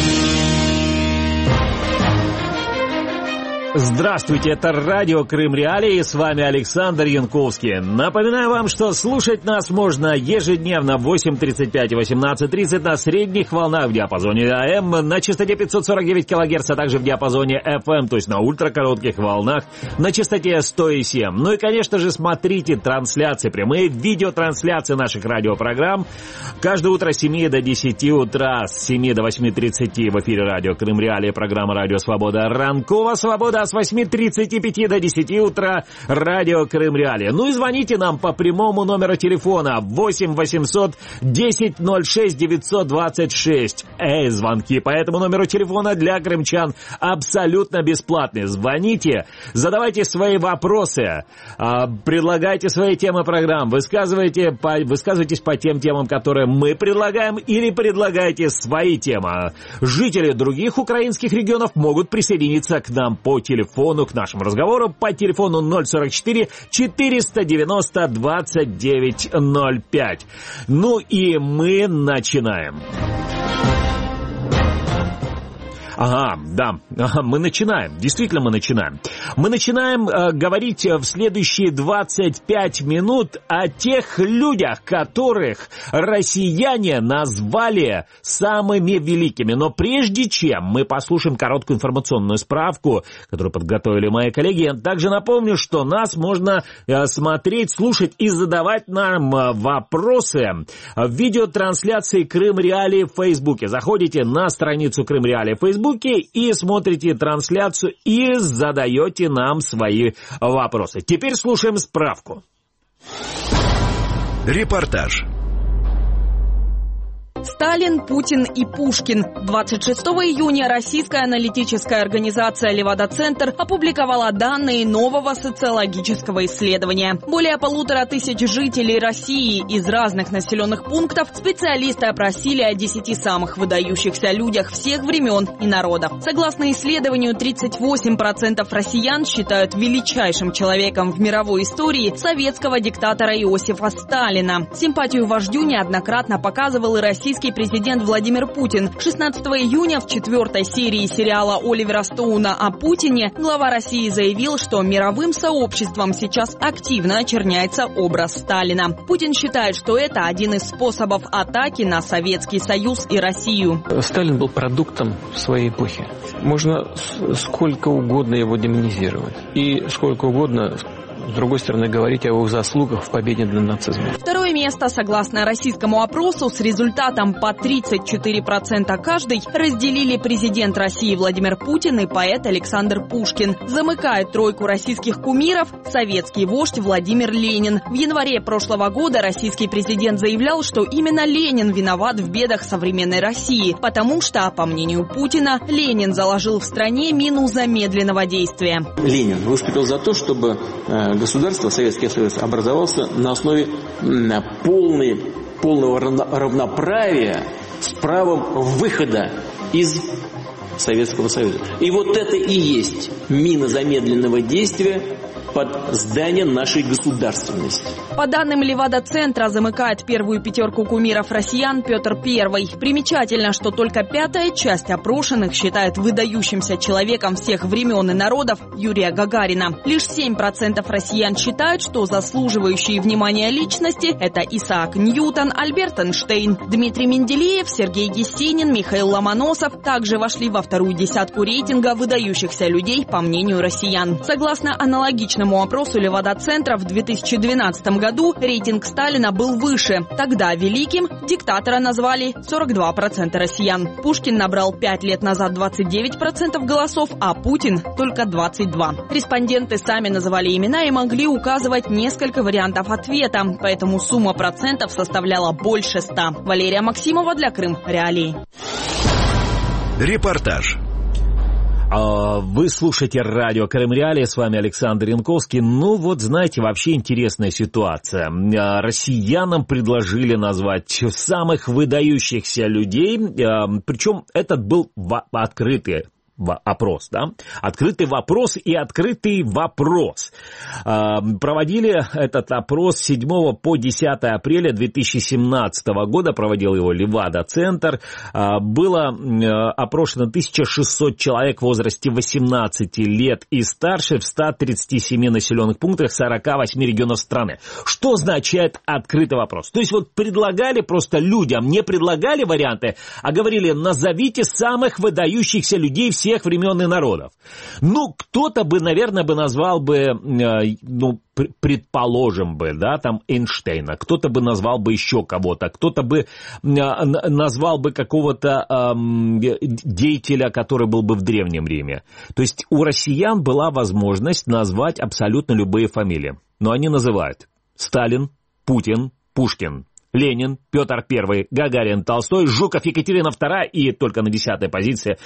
Здравствуйте, это радио Крым Реалии, и с вами Александр Янковский. Напоминаю вам, что слушать нас можно ежедневно в 8:35 и 18:30 на средних волнах в диапазоне АМ, на частоте 549 кГц, а также в диапазоне FM, то есть на ультракоротких волнах, на частоте 100,7. Ну и, конечно же, смотрите трансляции, прямые видеотрансляции наших радиопрограмм каждое утро с 7 до 10 утра, с 7 до 8:30 в эфире радио Крым Реалии, программа «Радио Свобода» Ранкова Свобода, с 8:35 до 10 утра радио Крым Реалии. Ну и звоните нам по прямому номеру телефона 8 800 10 06 926. Звонки по этому номеру телефона для крымчан абсолютно бесплатные. Звоните, задавайте свои вопросы, предлагайте свои темы программ, высказывайтесь по тем темам, которые мы предлагаем, или предлагайте свои темы. Жители других украинских регионов могут присоединиться к нам по телефону, к нашему разговору по телефону 044 490 2905. Ну и мы начинаем. Мы начинаем. Действительно, мы начинаем. Мы начинаем говорить в следующие 25 минут о тех людях, которых россияне назвали самыми великими. Но прежде чем мы послушаем короткую информационную справку, которую подготовили мои коллеги, я также напомню, что нас можно смотреть, слушать и задавать нам вопросы в видеотрансляции Крым Реалии в Фейсбуке. Заходите на страницу Крым Реалии в Фейсбуке и смотрите трансляцию и задаете нам свои вопросы. Теперь слушаем справку. Репортаж. Сталин, Путин и Пушкин. 26 июня российская аналитическая организация «Левада-Центр» опубликовала данные нового социологического исследования. Более 1500 жителей России из разных населенных пунктов специалисты опросили о 10 самых выдающихся людях всех времен и народов. Согласно исследованию, 38% россиян считают величайшим человеком в мировой истории советского диктатора Иосифа Сталина. Симпатию вождю неоднократно показывал и российский президент Владимир Путин. 16 июня в 4-й серии сериала Оливера Стоуна о Путине глава России заявил, что мировым сообществом сейчас активно очерняется образ Сталина. Путин считает, что это один из способов атаки на Советский Союз и Россию. Сталин был продуктом своей эпохи. Можно сколько угодно его демонизировать. И сколько угодно, с другой стороны, говорить о его заслугах в победе над нацизмом. Второе место, согласно российскому опросу, с результатом по 34% каждый, разделили президент России Владимир Путин и поэт Александр Пушкин. Замыкает тройку российских кумиров советский вождь Владимир Ленин. В январе прошлого года российский президент заявлял, что именно Ленин виноват в бедах современной России, потому что, по мнению Путина, Ленин заложил в стране мину замедленного действия. Ленин выступил за то, чтобы государство, Советский Союз, образовался на основе полного равноправия с правом выхода из Советского Союза. И вот это и есть мина замедленного действия под зданием нашей государственности. По данным Левада-Центра, замыкает первую пятерку кумиров россиян Петр I. Примечательно, что только 5-я часть опрошенных считает выдающимся человеком всех времен и народов Юрия Гагарина. Лишь 7% россиян считают, что заслуживающие внимания личности – это Исаак Ньютон, Альберт Эйнштейн, Дмитрий Менделеев, Сергей Есенин, Михаил Ломоносов также вошли во вторую десятку рейтинга выдающихся людей, по мнению россиян. Согласно аналогичному опросу Левада-Центра в 2012 году рейтинг Сталина был выше. Тогда великим диктатора назвали 42% россиян. Пушкин набрал 5 лет назад 29% голосов, а Путин только 22%. Респонденты сами называли имена и могли указывать несколько вариантов ответа, поэтому сумма процентов составляла больше 100. Валерия Максимова для Крым Реалии. Репортаж. Вы слушаете радио Крым Реалии, с вами Александр Янковский. Ну вот, знаете, вообще интересная ситуация. Россиянам предложили назвать самых выдающихся людей, причем этот был открытый опрос, да? Открытый вопрос и открытый вопрос. Проводили этот опрос с 7 по 10 апреля 2017 года, проводил его Левада-центр. Было опрошено 1600 человек в возрасте 18 лет и старше в 137 населенных пунктах 48 регионов страны. Что означает открытый вопрос? То есть вот предлагали просто людям, не предлагали варианты, а говорили, назовите самых выдающихся людей всех времен и народов. Ну, кто-то бы, наверное, назвал бы, предположим бы, да, там Эйнштейна, кто-то бы назвал бы еще кого-то, кто-то бы назвал бы какого-то деятеля, который был бы в Древнем Риме. То есть у россиян была возможность назвать абсолютно любые фамилии. Но они называют Сталин, Путин, Пушкин, Ленин, Петр I, Гагарин, Толстой, Жуков, Екатерина II и только на 10-й позиции,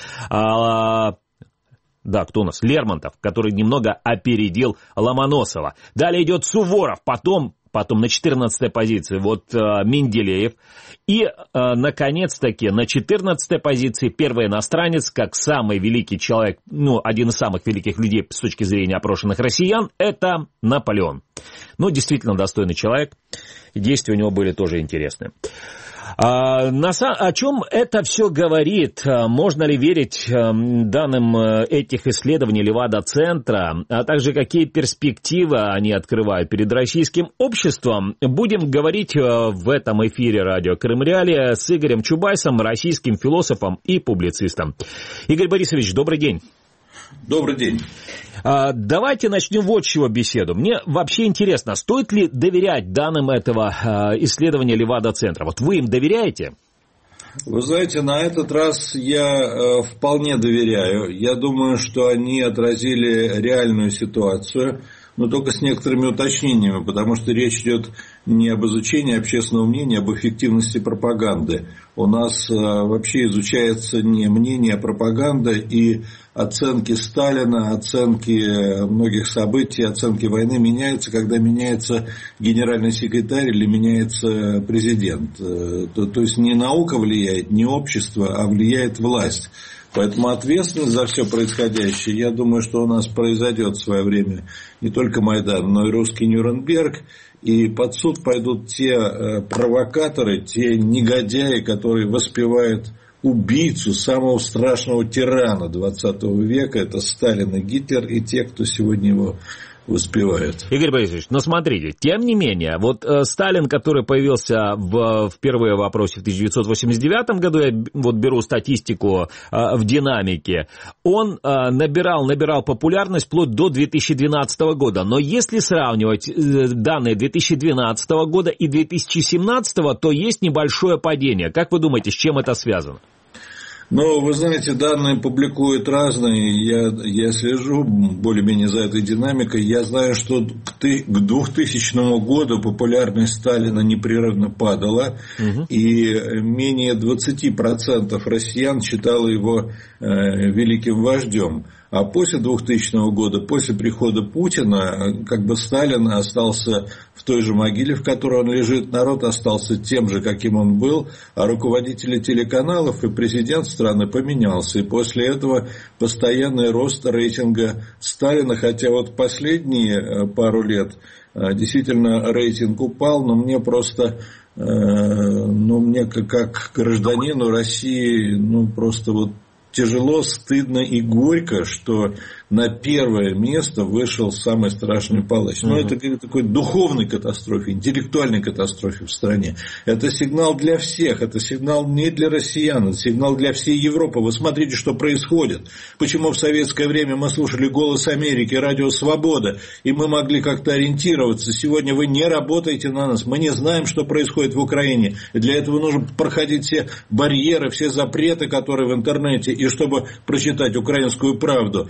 кто у нас? Лермонтов, который немного опередил Ломоносова. Далее идет Суворов, потом на 14-й позиции Менделеев. И, наконец-таки, на 14-й позиции первый иностранец, как самый великий человек, один из самых великих людей с точки зрения опрошенных россиян, это Наполеон. Действительно достойный человек. И действия у него были тоже интересные. О чем это все говорит? Можно ли верить данным этих исследований Левада-центра, а также какие перспективы они открывают перед российским обществом? Будем говорить в этом эфире радио Крым Реалии с Игорем Чубайсом, российским философом и публицистом. Игорь Борисович, добрый день. Добрый день. Давайте начнем вот с чего беседу. Мне вообще интересно, стоит ли доверять данным этого исследования Левада-центра? Вот вы им доверяете? Вы знаете, на этот раз я вполне доверяю. Я думаю, что они отразили реальную ситуацию, но только с некоторыми уточнениями, потому что речь идет не об изучении общественного мнения, а об эффективности пропаганды. У нас вообще изучается не мнение, а пропаганда, и оценки Сталина, оценки многих событий, оценки войны меняются, когда меняется генеральный секретарь или меняется президент. То есть не наука влияет, не общество, а влияет власть. Поэтому ответственность за все происходящее, я думаю, что у нас произойдет в свое время не только Майдан, но и русский Нюрнберг. И под суд пойдут те провокаторы, те негодяи, которые воспевают убийцу, самого страшного тирана 20 века. Это Сталин и Гитлер и те, кто сегодня его воспевают. Игорь Борисович, смотрите, тем не менее, Сталин, который появился впервые в опросе в 1989 году, я беру статистику в динамике, он набирал популярность вплоть до 2012 года. Но если сравнивать данные 2012 года и 2017, то есть небольшое падение. Как вы думаете, с чем это связано? Вы знаете, данные публикуют разные, я слежу более-менее за этой динамикой. Я знаю, что к 2000 году популярность Сталина непрерывно падала, и менее 20% россиян считало его великим вождем. А после 2000 года, после прихода Путина, Сталин остался в той же могиле, в которой он лежит, народ остался тем же, каким он был, а руководители телеканалов и президент страны поменялся. И после этого постоянный рост рейтинга Сталина, хотя последние пару лет действительно рейтинг упал, но мне просто... мне как гражданину России, просто тяжело, стыдно и горько, что на первое место вышел самый страшный палач. Это говорит о такой духовной катастрофе, интеллектуальной катастрофе в стране. Это сигнал для всех, это сигнал не для россиян, это сигнал для всей Европы. Вы смотрите, что происходит. Почему в советское время мы слушали «Голос Америки», «Радио Свобода», и мы могли как-то ориентироваться. Сегодня вы не работаете на нас, мы не знаем, что происходит в Украине. И для этого нужно проходить все барьеры, все запреты, которые в интернете, и чтобы прочитать украинскую правду. Ведь мы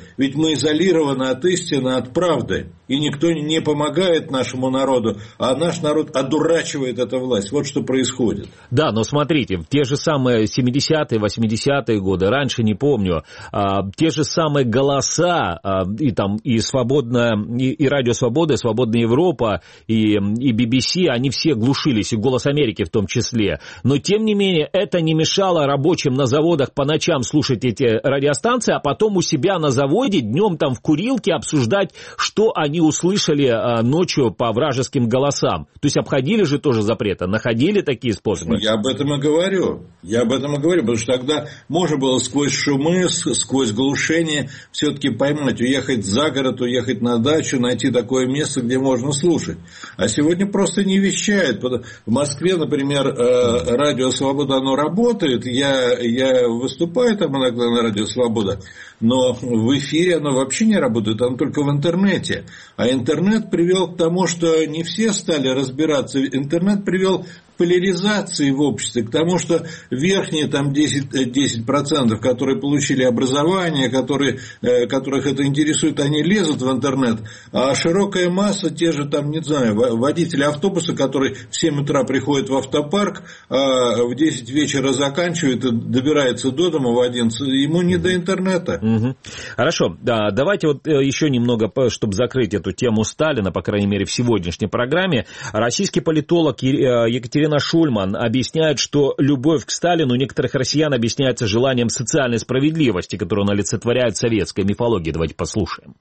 мы изолированы от истины, от правды. И никто не помогает нашему народу, а наш народ одурачивает эту власть. Вот что происходит. Да, но смотрите, в те же самые 70-е, 80-е годы, раньше не помню, те же самые голоса, и Свободная, и Радио Свобода, и Свободная Европа, и BBC, они все глушились, и Голос Америки в том числе. Но, тем не менее, это не мешало рабочим на заводах по ночам слушать эти радиостанции, а потом у себя на заводе днем там в курилке обсуждать, что они услышали ночью по вражеским голосам. То есть обходили же тоже запреты, находили такие способы. Я об этом и говорю, потому что тогда можно было сквозь шумы, сквозь глушение все-таки поймать, уехать за город, уехать на дачу, найти такое место, где можно слушать. А сегодня просто не вещают. В Москве, например, Радио Свобода, оно работает, я выступаю там иногда на Радио Свобода, но в эфире оно вообще не работает, оно только в интернете. А интернет привел к тому, что не все стали разбираться. Интернет привел к поляризации в обществе, к тому, что верхние там 10%, которые получили образование, которых это интересует, они лезут в интернет, а широкая масса, те же там, не знаю, водители автобуса, которые в 7 утра приходят в автопарк, а в 10 вечера заканчивают и добирается до дома в 11, ему не до интернета. Угу. Хорошо, да, давайте вот еще немного, чтобы закрыть эту тему Сталина, по крайней мере, в сегодняшней программе. Российский политолог Екатерина Шульман объясняет, что любовь к Сталину некоторых россиян объясняется желанием социальной справедливости, которую он олицетворяет в советской мифологии. Давайте послушаем.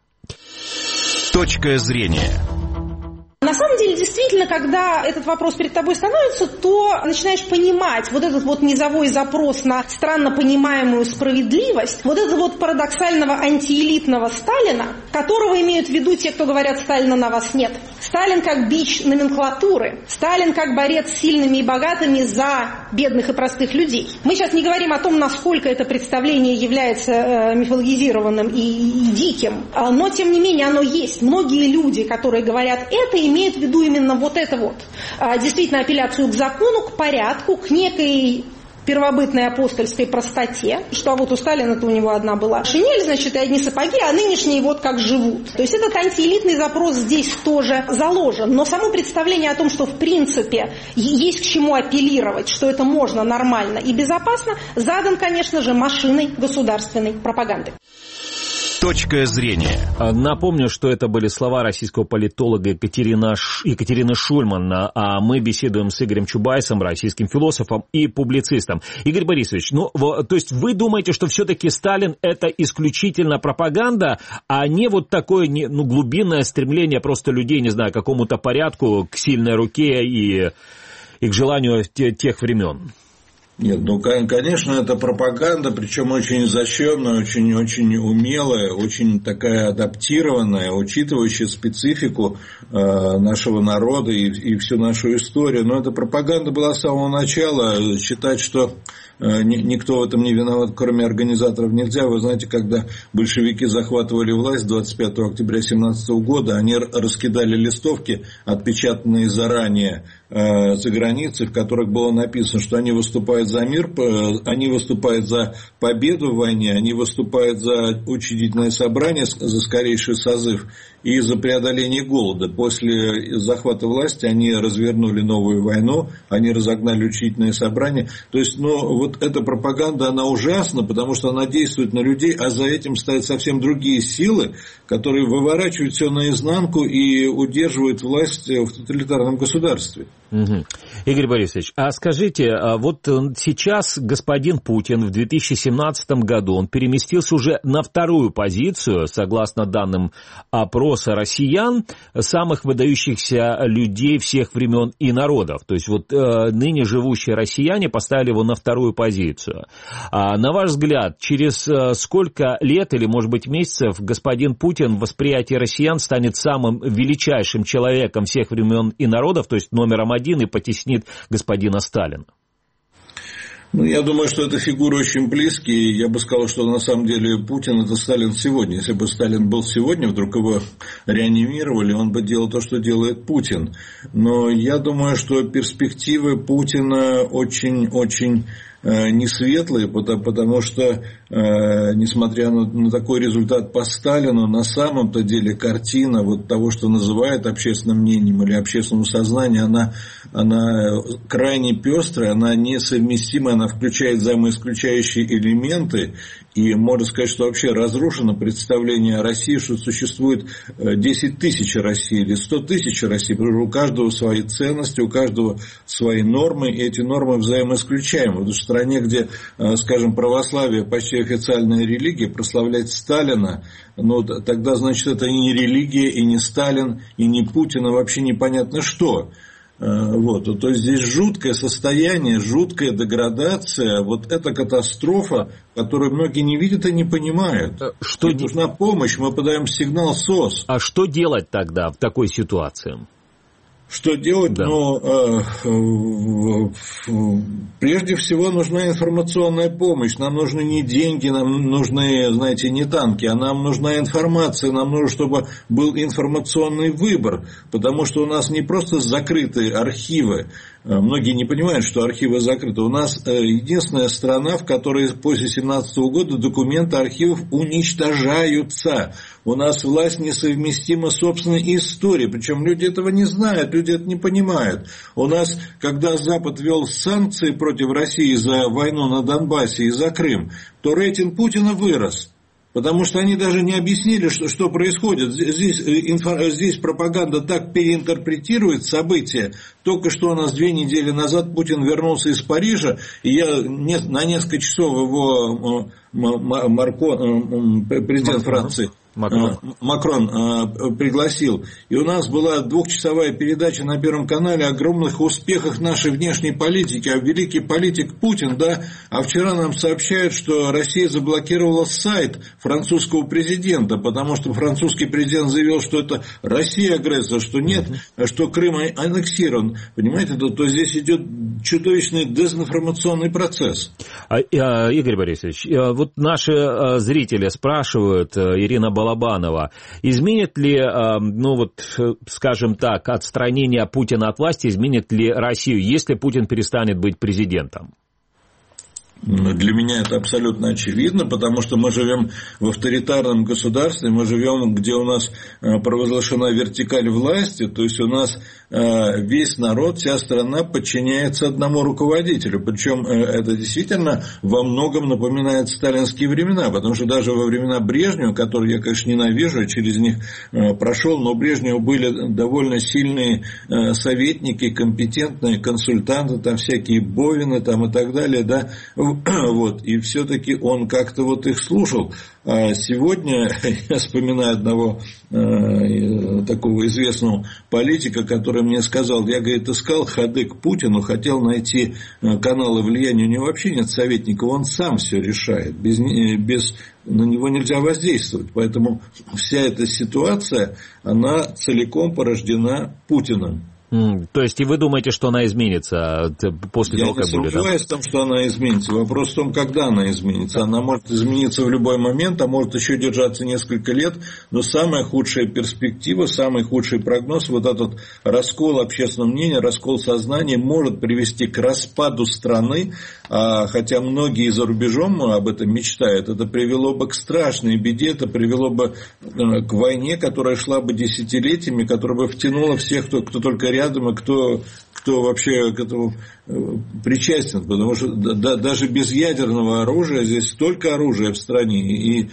Точка зрения. На самом деле, действительно, когда этот вопрос перед тобой становится, то начинаешь понимать вот этот вот низовой запрос на странно понимаемую справедливость, вот этого вот парадоксального антиэлитного Сталина, которого имеют в виду те, кто говорят, Сталина на вас нет. Сталин как бич номенклатуры, Сталин как борец с сильными и богатыми за бедных и простых людей. Мы сейчас не говорим о том, насколько это представление является мифологизированным и диким, но, тем не менее, оно есть. Многие люди, которые говорят это, имеют в виду именно вот это вот. Действительно, апелляцию к закону, к порядку, к некой первобытной апостольской простоте, что вот у Сталина-то у него одна была шинель, значит, и одни сапоги, а нынешние вот как живут. То есть этот антиэлитный запрос здесь тоже заложен. Но само представление о том, что в принципе есть к чему апеллировать, что это можно нормально и безопасно, задан, конечно же, машиной государственной пропаганды. Точка зрения. Напомню, что это были слова российского политолога Екатерины Шульман, а мы беседуем с Игорем Чубайсом, российским философом и публицистом. Игорь Борисович, то есть вы думаете, что все-таки Сталин это исключительно пропаганда, а не вот такое глубинное стремление просто людей, не знаю, к какому-то порядку, к сильной руке и к желанию тех времен? Нет, конечно, это пропаганда, причем очень изощренная, очень умелая, очень такая адаптированная, учитывающая специфику нашего народа и всю нашу историю. Но эта пропаганда была с самого начала. Считать, что никто в этом не виноват, кроме организаторов, нельзя. Вы знаете, когда большевики захватывали власть 25 октября 1917 года, они раскидали листовки, отпечатанные заранее за границей, в которых было написано, что они выступают за мир, они выступают за победу в войне, они выступают за учредительное собрание, за скорейший созыв и за преодоление голода. После захвата власти они развернули новую войну, они разогнали учредительное собрание. То есть, вот эта пропаганда, она ужасна, потому что она действует на людей, а за этим стоят совсем другие силы, которые выворачивают все наизнанку и удерживают власть в тоталитарном государстве. Угу. Игорь Борисович, а скажите, вот сейчас господин Путин в 2017 году, он переместился уже на вторую позицию, согласно данным опроса россиян, самых выдающихся людей всех времен и народов. То есть вот ныне живущие россияне поставили его на вторую позицию. На ваш взгляд, через сколько лет или, может быть, месяцев господин Путин в восприятии россиян станет самым величайшим человеком всех времен и народов, то есть номером один, и потеснит господина Сталина? Я думаю, что это фигуры очень близкие. Я бы сказал, что на самом деле Путин – это Сталин сегодня. Если бы Сталин был сегодня, вдруг его реанимировали, он бы делал то, что делает Путин. Но я думаю, что перспективы Путина очень-очень не светлые, потому что, несмотря на такой результат по Сталину, на самом-то деле картина вот того, что называют общественным мнением или общественным сознанием, она крайне пестрая, она несовместимая, она включает взаимоисключающие элементы. И можно сказать, что вообще разрушено представление о России, что существует 10 тысяч России или 100 тысяч России, потому что у каждого свои ценности, у каждого свои нормы, и эти нормы взаимоисключаемы. В стране, где, скажем, православие почти официальная религия, прославлять Сталина, ну, тогда, значит, это и не религия, и не Сталин, и не Путин, а вообще непонятно что. Вот, то есть здесь жуткое состояние, жуткая деградация, вот эта катастрофа, которую многие не видят и не понимают. Нужна помощь, мы подаем сигнал СОС. А что делать тогда в такой ситуации? Что делать? Да. Ну, прежде всего нужна информационная помощь. Нам нужны не деньги, нам нужны, знаете, не танки, а нам нужна информация, нам нужно, чтобы был информационный выбор, потому что у нас не просто закрытые архивы. Многие не понимают, что архивы закрыты. У нас единственная страна, в которой после 2017 года документы архивов уничтожаются. У нас власть несовместима с собственной историей. Причем люди этого не знают, люди это не понимают. У нас, когда Запад ввел санкции против России за войну на Донбассе и за Крым, то рейтинг Путина вырос. Потому что они даже не объяснили, что происходит. Здесь пропаганда так переинтерпретирует события. Только что у нас 2 недели назад Путин вернулся из Парижа, и я на несколько часов его президент Франции Макрон пригласил. И у нас была 2-часовая передача на Первом канале о огромных успехах нашей внешней политики. А великий политик Путин, да, а вчера нам сообщают, что Россия заблокировала сайт французского президента, потому что французский президент заявил, что это Россия агрессор, что нет, что Крым аннексирован. Понимаете, то здесь идет чудовищный дезинформационный процесс. Игорь Борисович, вот наши зрители спрашивают, Ирина Балабанова, изменит ли, ну вот, скажем так, отстранение Путина от власти, изменит ли Россию, если Путин перестанет быть президентом? Для меня это абсолютно очевидно, потому что мы живем в авторитарном государстве, мы живем, где у нас провозглашена вертикаль власти, то есть у нас весь народ, вся страна подчиняется одному руководителю. Причем это действительно во многом напоминает сталинские времена, потому что даже во времена Брежнева, которые я, конечно, ненавижу, через них прошел, но у Брежнева были довольно сильные советники, компетентные консультанты, там всякие Бовины там, и так далее, да. Вот, и все-таки он как-то вот их слушал. А сегодня я вспоминаю одного такого известного политика, который мне сказал, я, говорит, искал ходы к Путину, хотел найти каналы влияния, у него вообще нет советников, он сам все решает, на него нельзя воздействовать. Поэтому вся эта ситуация, она целиком порождена Путиным. То есть, и вы думаете, что она изменится после того, как будет? Я не сомневаюсь в том, что она изменится. Вопрос в том, когда она изменится. Она может измениться в любой момент, а может еще держаться несколько лет. Но самая худшая перспектива, самый худший прогноз, вот этот раскол общественного мнения, раскол сознания может привести к распаду страны. Хотя многие за рубежом об этом мечтают. Это привело бы к страшной беде, это привело бы к войне, которая шла бы десятилетиями, которая бы втянула всех, кто только рядом, и кто вообще к этому причастен, потому что даже без ядерного оружия здесь столько оружия в стране, и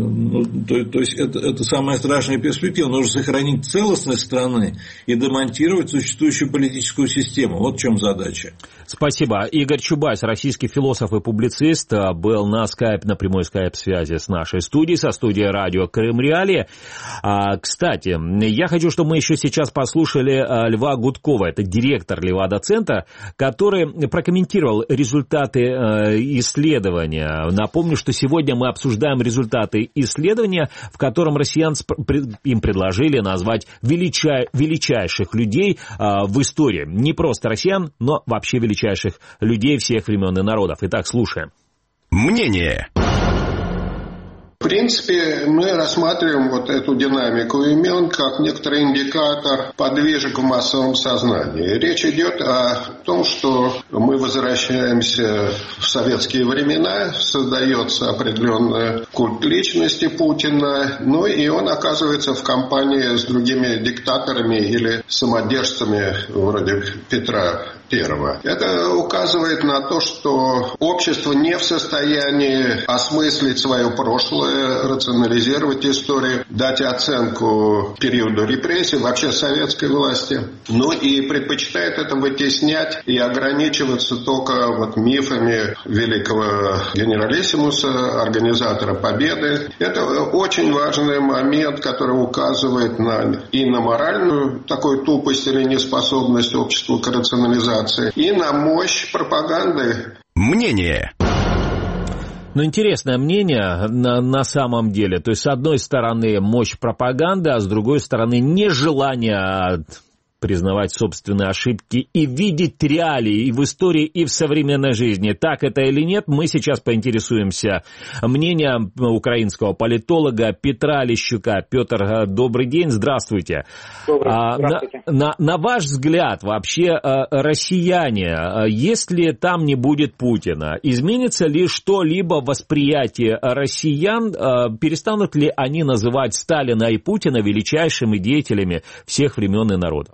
то есть это самая страшная перспектива. Нужно сохранить целостность страны и демонтировать существующую политическую систему. Вот в чем задача. Спасибо. Игорь Чубайс, российский философ и публицист, был на прямой скайп-связи с нашей студией, со студией радио Крым Реалии. Кстати, я хочу, чтобы мы еще сейчас послушали Льва Гудкова, это директор Левада-центра, который прокомментировал результаты исследования. Напомню, что сегодня мы обсуждаем результаты исследования, в котором россиян им предложили назвать величайших людей в истории. Не просто россиян, но вообще величайших людей всех времен и народов. Итак, слушаем. Мнение. В принципе, мы рассматриваем вот эту динамику имен как некоторый индикатор подвижек в массовом сознании. Речь идет о том, что мы возвращаемся в советские времена, создается определенный культ личности Путина, ну и он оказывается в компании с другими диктаторами или самодержцами вроде Петра I. Это указывает на то, что общество не в состоянии осмыслить свое прошлое, рационализировать историю, дать оценку периоду репрессий, вообще советской власти. Ну и предпочитает это вытеснять и ограничиваться только вот мифами великого генералиссимуса, организатора Победы. Это очень важный момент, который указывает и на моральную такую тупость или неспособность общества к рационализации, и на мощь пропаганды. Мнение. Ну, интересное мнение на самом деле. То есть, с одной стороны, мощь пропаганды, а с другой стороны, нежелание признавать собственные ошибки и видеть реалии и в истории, и в современной жизни. Так это или нет, мы сейчас поинтересуемся мнением украинского политолога Петра Лещука. Петр, добрый день, здравствуйте. Здравствуйте. На ваш взгляд, вообще, россияне, если там не будет Путина, изменится ли что-либо в восприятии россиян? Перестанут ли они называть Сталина и Путина величайшими деятелями всех времен и народов?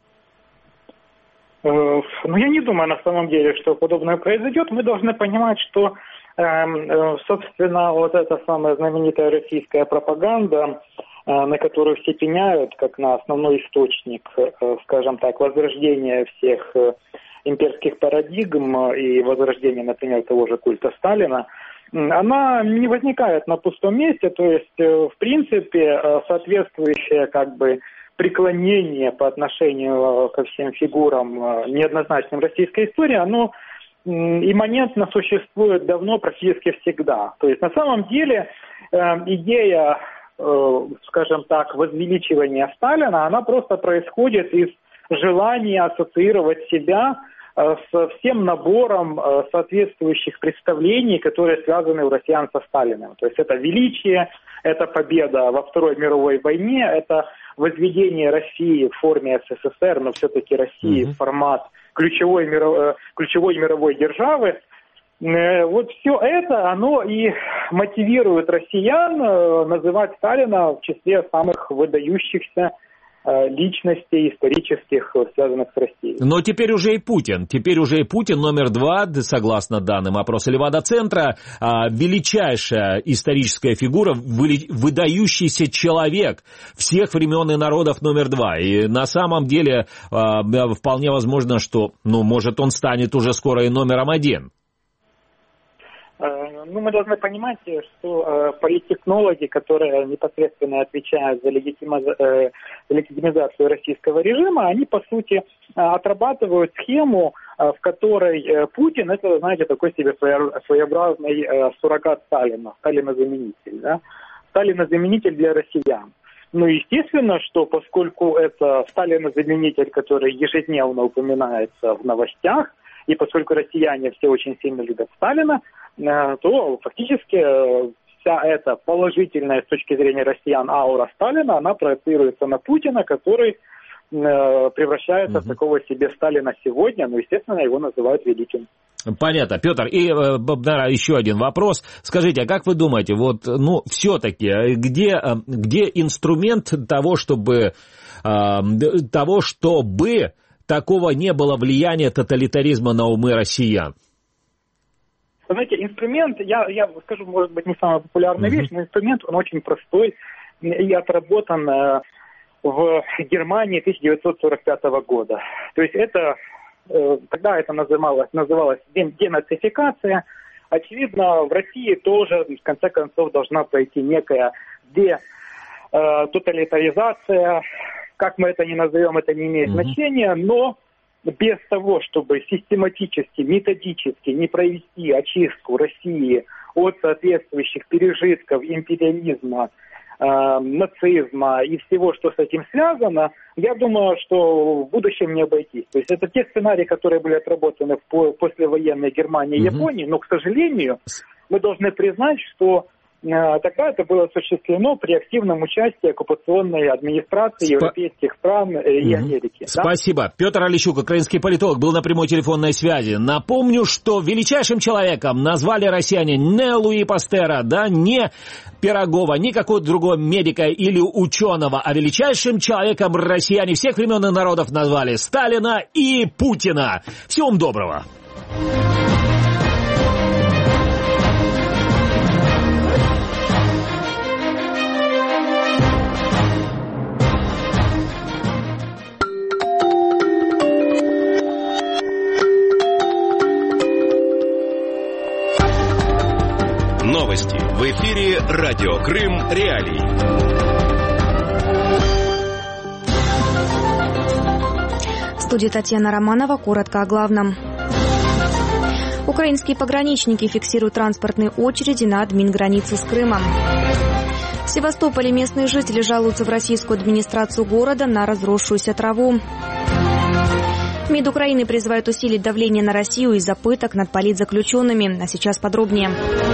Ну, я не думаю, на самом деле, что подобное произойдет. Мы должны понимать, что, собственно, вот эта самая знаменитая российская пропаганда, на которую все пеняют, как на основной источник, скажем так, возрождения всех имперских парадигм и возрождения, например, того же культа Сталина, она не возникает на пустом месте. То есть, в принципе, соответствующая как бы преклонение по отношению ко всем фигурам неоднозначным российской истории, оно имманентно существует давно, практически всегда. То есть на самом деле идея, скажем так, возвеличивания Сталина, она просто происходит из желания ассоциировать себя со всем набором соответствующих представлений, которые связаны у россиян со Сталиным. То есть это величие, это победа во Второй мировой войне, это возведение России в форме СССР, но все-таки России в формат ключевой мировой державы. Вот все это, оно и мотивирует россиян называть Сталина в числе самых выдающихся личностей исторических, связанных с Россией. Но теперь уже и Путин номер 2, согласно данным опроса Левада-центра, величайшая историческая фигура, выдающийся человек всех времен и народов номер 2. И на самом деле вполне возможно, что, может, он станет уже скоро и номером 1. Ну, мы должны понимать, что политтехнологи, которые непосредственно отвечают за легитимизацию российского режима, они, по сути, отрабатывают схему, в которой Путин, это, знаете, такой себе своеобразный суррогат Сталина, Сталина-заменитель, да? Сталина-заменитель для россиян. Ну, естественно, что поскольку это Сталина-заменитель, который ежедневно упоминается в новостях, и поскольку россияне все очень сильно любят Сталина, то фактически вся эта положительная с точки зрения россиян аура Сталина, она проецируется на Путина, который превращается в такого себе Сталина сегодня, но, естественно, его называют великим. Понятно, Петр. И еще один вопрос. Скажите, а как вы думаете, все-таки, где инструмент того, чтобы такого не было влияния тоталитаризма на умы россиян? Знаете, инструмент, я скажу, может быть, не самая популярная вещь, но инструмент, он очень простой и отработан в Германии 1945 года. То есть это, когда это называлось денацификация, очевидно, в России тоже, в конце концов, должна пройти некая детоталитаризация. Как мы это ни назовем, это не имеет значения, но без того, чтобы систематически, методически не провести очистку России от соответствующих пережитков империализма, нацизма и всего, что с этим связано, я думаю, что в будущем не обойтись. То есть это те сценарии, которые были отработаны в послевоенной Германии и Японии, но, к сожалению, мы должны признать, что тогда это было осуществлено при активном участии оккупационной администрации европейских стран и Америки. Спасибо. Да? Петр Олещук, украинский политолог, был на прямой телефонной связи. Напомню, что величайшим человеком назвали россияне не Луи Пастера, да, не Пирогова, ни какого-то другого медика или ученого, а величайшим человеком россияне всех времен и народов назвали Сталина и Путина. Всего вам доброго. Новости. В эфире Радио Крым Реалии. В студии Татьяна Романова. Коротко о главном. Украинские пограничники фиксируют транспортные очереди на админгранице с Крымом. В Севастополе местные жители жалуются в российскую администрацию города на разросшуюся траву. МИД Украины призывает усилить давление на Россию из-за пыток над политзаключенными. А сейчас подробнее.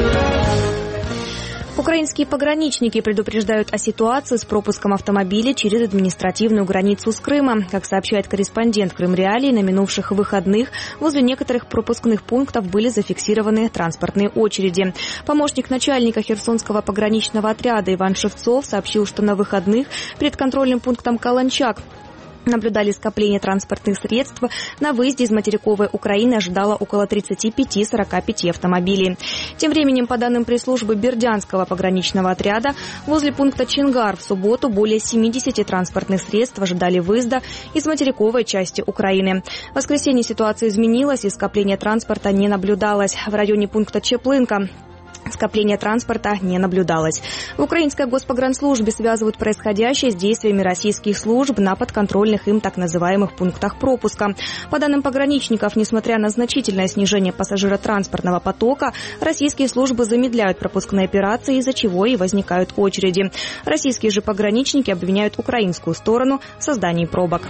Украинские пограничники предупреждают о ситуации с пропуском автомобилей через административную границу с Крымом. Как сообщает корреспондент Крым Реалии, на минувших выходных возле некоторых пропускных пунктов были зафиксированы транспортные очереди. Помощник начальника Херсонского пограничного отряда Иван Шевцов сообщил, что на выходных перед контрольным пунктом Каланчак наблюдали скопление транспортных средств. На выезде из материковой Украины ожидало около 35-45 автомобилей. Тем временем, по данным пресс-службы Бердянского пограничного отряда, возле пункта Чингар в субботу более 70 транспортных средств ожидали выезда из материковой части Украины. В воскресенье ситуация изменилась, и скопление транспорта не наблюдалось. В районе пункта Чеплынка скопления транспорта не наблюдалось. В украинской госпогранслужбе связывают происходящее с действиями российских служб на подконтрольных им так называемых пунктах пропуска. По данным пограничников, несмотря на значительное снижение пассажиротранспортного потока, российские службы замедляют пропускные операции, из-за чего и возникают очереди. Российские же пограничники обвиняют украинскую сторону в создании пробок.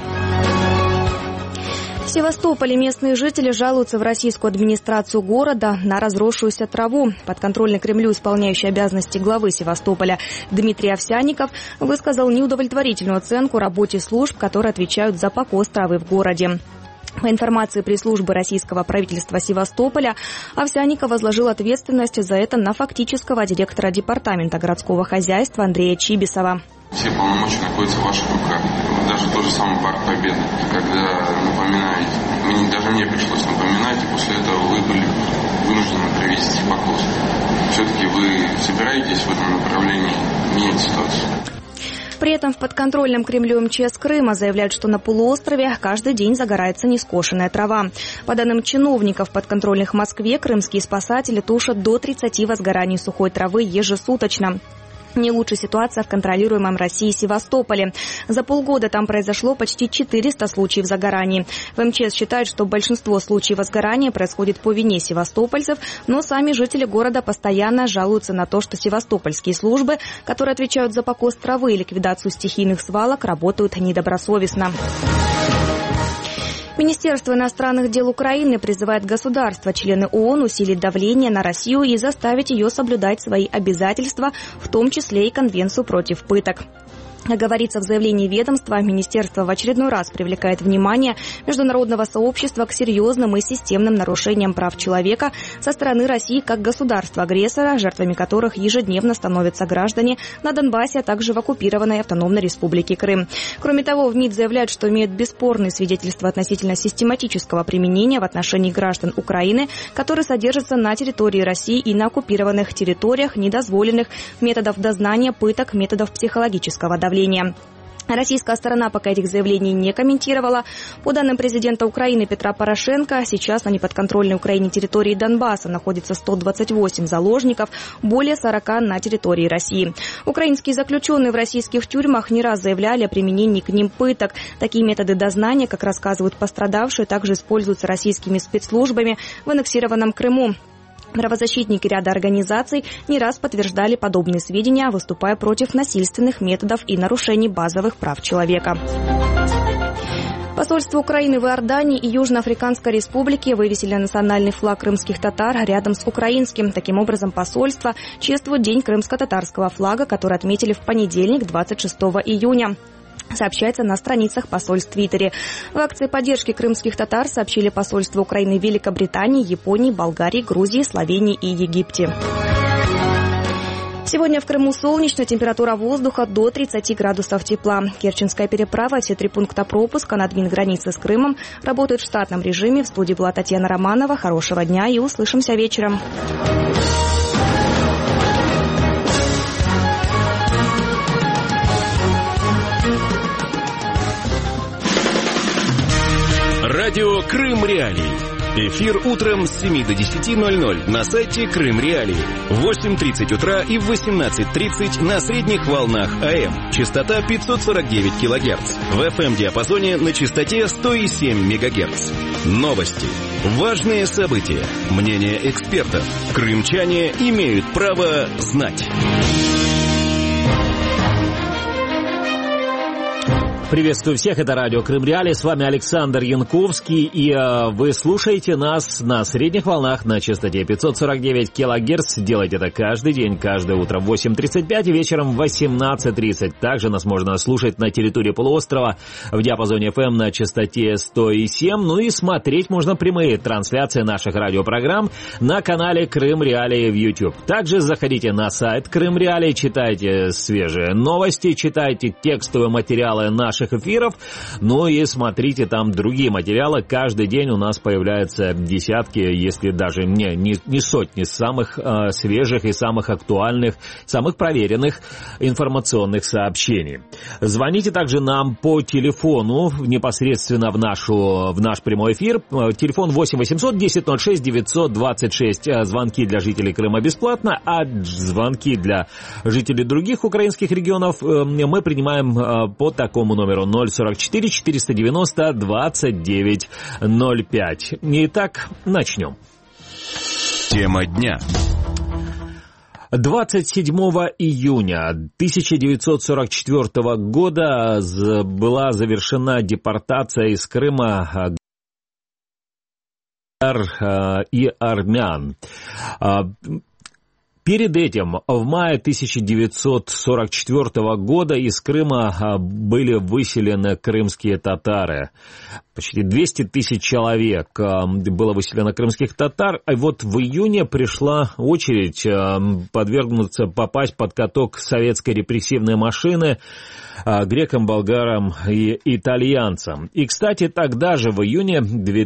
В Севастополе местные жители жалуются в российскую администрацию города на разросшуюся траву. Подконтрольный Кремлю исполняющий обязанности главы Севастополя Дмитрий Овсянников высказал неудовлетворительную оценку работе служб, которые отвечают за покос травы в городе. По информации пресс-службы российского правительства Севастополя, Овсянников возложил ответственность за это на фактического директора департамента городского хозяйства Андрея Чибисова. Все полномочия находятся в ваших руках. Даже тот же самый парк Победы, когда напоминаете, даже мне пришлось напоминать, и после этого вы были вынуждены провести покос. Все-таки вы собираетесь в этом направлении менять ситуацию? При этом в подконтрольном Кремлю МЧС Крыма заявляют, что на полуострове каждый день загорается нескошенная трава. По данным чиновников, подконтрольных Москве, крымские спасатели тушат до 30 возгораний сухой травы ежесуточно. Не лучшая ситуация в контролируемом России Севастополе. За полгода там произошло почти 400 случаев загораний. В МЧС считают, что большинство случаев возгорания происходит по вине севастопольцев, но сами жители города постоянно жалуются на то, что севастопольские службы, которые отвечают за покос травы и ликвидацию стихийных свалок, работают недобросовестно. Министерство иностранных дел Украины призывает государства-члены ООН усилить давление на Россию и заставить ее соблюдать свои обязательства, в том числе и Конвенцию против пыток. Как говорится в заявлении ведомства, министерство в очередной раз привлекает внимание международного сообщества к серьезным и системным нарушениям прав человека со стороны России как государства-агрессора, жертвами которых ежедневно становятся граждане на Донбассе, а также в оккупированной автономной республике Крым. Кроме того, в МИД заявляют, что имеют бесспорные свидетельства относительно систематического применения в отношении граждан Украины, которые содержатся на территории России и на оккупированных территориях, недозволенных методов дознания, пыток, методов психологического давления. Российская сторона пока этих заявлений не комментировала. По данным президента Украины Петра Порошенко, сейчас на неподконтрольной Украине территории Донбасса находится 128 заложников, более 40 на территории России. Украинские заключенные в российских тюрьмах не раз заявляли о применении к ним пыток. Такие методы дознания, как рассказывают пострадавшие, также используются российскими спецслужбами в аннексированном Крыму. Правозащитники ряда организаций не раз подтверждали подобные сведения, выступая против насильственных методов и нарушений базовых прав человека. Посольство Украины в Иордании и Южноафриканской Республике вывесили национальный флаг крымских татар рядом с украинским. Таким образом, посольство чествует День крымско-татарского флага, который отметили в понедельник, 26 июня. Сообщается на страницах посольств в Твиттере. В акции поддержки крымских татар сообщили посольства Украины в Великобритании, Японии, Болгарии, Грузии, Словении и Египте. Сегодня в Крыму солнечно, температура воздуха до 30 градусов тепла. Керченская переправа, все 3 пункта пропуска на админгранице с Крымом работают в штатном режиме. В студии была Татьяна Романова. Хорошего дня и услышимся вечером. Радио Крым Реалии. Эфир утром с 7 до 10:00 на сайте Крым Реалии. В 8:30 утра и в 18:30 на средних волнах АМ. Частота 549 кГц. В FM-диапазоне на частоте 107 МГц. Новости. Важные события. Мнения экспертов. Крымчане имеют право знать. Приветствую всех, это радио Крым Реалии, с вами Александр Янковский, и вы слушаете нас на средних волнах на частоте 549 килогерц. Делайте это каждый день, каждое утро в 8:35 и вечером в 18:30. Также нас можно слушать на территории полуострова в диапазоне FM на частоте 107. Ну и смотреть можно прямые трансляции наших радиопрограмм на канале Крым Реалии в YouTube. Также заходите на сайт Крым Реалии, читайте свежие новости, читайте текстовые материалы наших эфиров, ну и смотрите там другие материалы. Каждый день у нас появляются десятки, если даже не сотни самых свежих и самых актуальных, самых проверенных информационных сообщений. Звоните также нам по телефону непосредственно в наш прямой эфир. Телефон 8 800 10 06 926. Звонки для жителей Крыма бесплатно, а звонки для жителей других украинских регионов мы принимаем по такому номеру 044 490 2905. Итак, начнем. Тема дня. 27 июня 1944 года была завершена депортация из Крыма и армян. Перед этим, в мае 1944 года из Крыма были выселены крымские татары. Почти 200 тысяч человек было выселено крымских татар. А вот в июне пришла очередь попасть под каток советской репрессивной машины грекам, болгарам и итальянцам. И, кстати, тогда же, в июне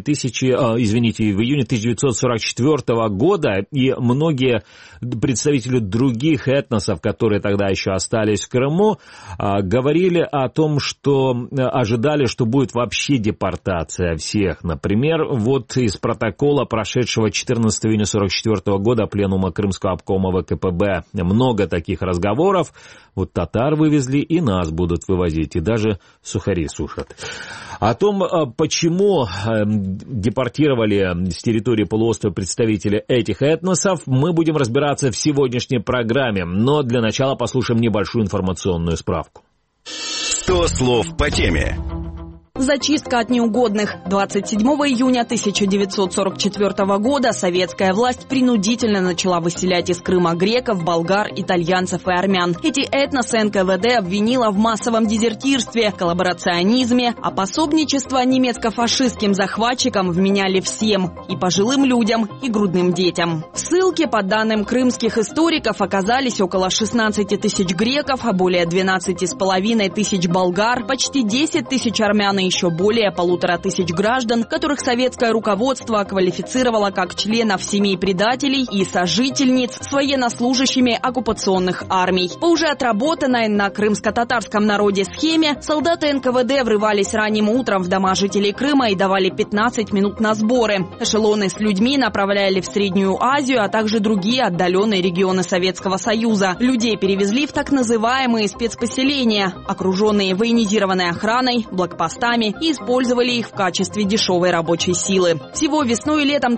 1944 года, и многие представители других этносов, которые тогда еще остались в Крыму, говорили о том, что ожидали, что будет вообще депортация всех. Например, вот из протокола, прошедшего 14 июня 1944 года пленума Крымского обкома ВКПБ, много таких разговоров. Вот татар вывезли, и нас будут вывозить, и даже сухари сушат. О том, почему депортировали с территории полуострова представителей этих этносов, мы будем разбираться в сегодняшней программе. Но для начала послушаем небольшую информационную справку. 100 слов по теме. Зачистка от неугодных. 27 июня 1944 года советская власть принудительно начала выселять из Крыма греков, болгар, итальянцев и армян. Эти этносы НКВД обвинила в массовом дезертирстве, коллаборационизме, а пособничество немецко-фашистским захватчикам вменяли всем – и пожилым людям, и грудным детям. В ссылке, по данным крымских историков, оказались около 16 тысяч греков, а более 12,5 тысяч болгар, почти 10 тысяч армян и еще более 1500 граждан, которых советское руководство квалифицировало как членов семей предателей и сожительниц с военнослужащими оккупационных армий. По уже отработанной на крымско-татарском народе схеме, солдаты НКВД врывались ранним утром в дома жителей Крыма и давали 15 минут на сборы. Эшелоны с людьми направляли в Среднюю Азию, а также другие отдаленные регионы Советского Союза. Людей перевезли в так называемые спецпоселения, окруженные военизированной охраной, блокпостами сами и использовали их в качестве дешевой рабочей силы. Всего весной и летом